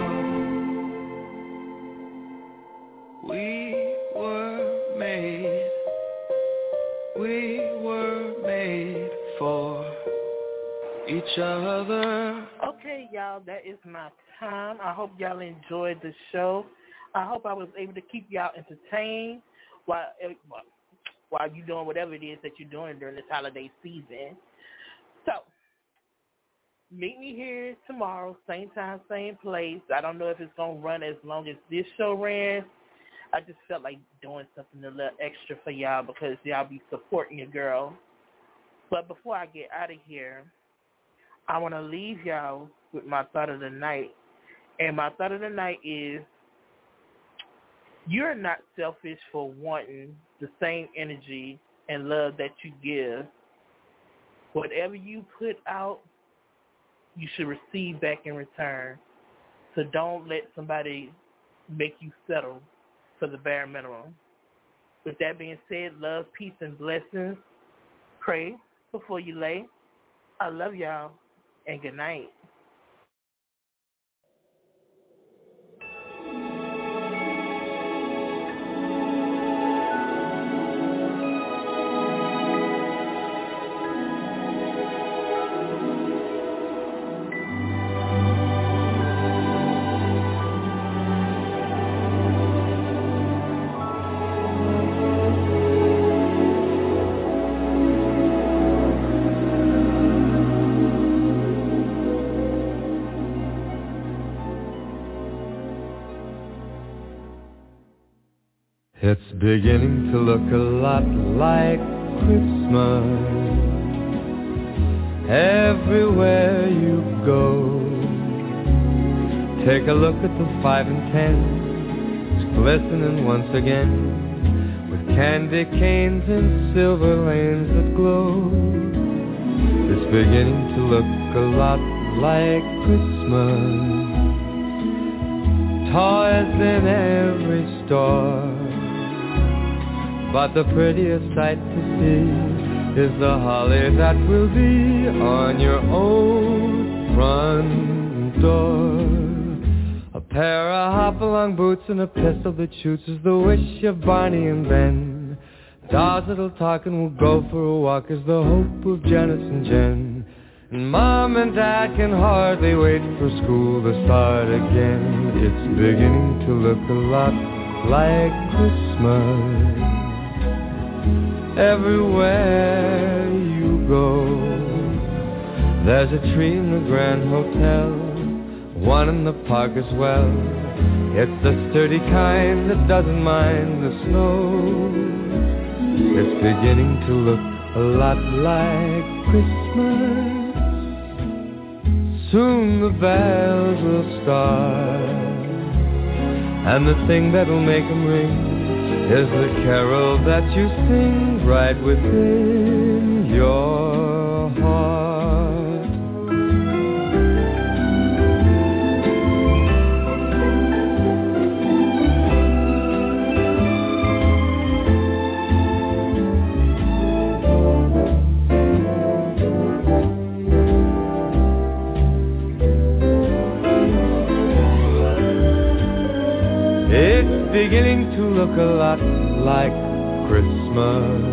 Speaker 12: We were made, we were made for each other.
Speaker 3: Okay, y'all, that is my time. I hope y'all enjoyed the show. I hope I was able to keep y'all entertained while while you're doing whatever it is that you're doing during this holiday season. So, meet me here tomorrow, same time, same place. I don't know if it's going to run as long as this show ran. I just felt like doing something a little extra for y'all because y'all be supporting your girl. But before I get out of here, I want to leave y'all with my thought of the night. And my thought of the night is, you're not selfish for wanting the same energy and love that you give. Whatever you put out, you should receive back in return. So don't let somebody make you settle for the bare minimum. With that being said, love, peace, and blessings. Pray before you lay. I love y'all, and good night.
Speaker 2: It's beginning to look a lot like Christmas everywhere you go. Take a look at the five and ten, it's glistening once again with candy canes and silver lanes that glow. It's beginning to look a lot like Christmas. Toys in every store, but the prettiest sight to see is the holly that will be on your own front door. A pair of hop-along boots and a pistol that shoots is the wish of Barney and Ben. Dolls that'll talk and will go for a walk is the hope of Janice and Jen. And Mom and Dad can hardly wait for school to start again. It's beginning to look a lot like Christmas everywhere you go. There's a tree in the Grand Hotel, one in the park as well. It's the sturdy kind that doesn't mind the snow. It's beginning to look a lot like Christmas. Soon the bells will start, and the thing that'll make them ring is the carol that you sing right within your heart. It's beginning to look a lot like Christmas.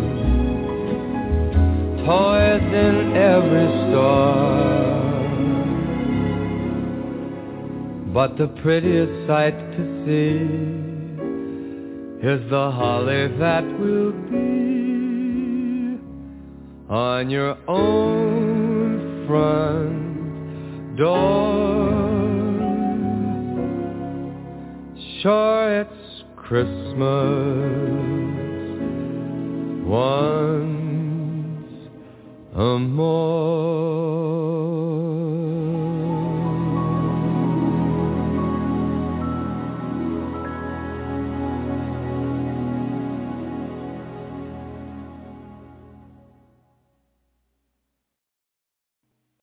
Speaker 2: Toys in every store, but the prettiest sight to see is the holly that will be on your own front door. Sure, it's Christmas once a more.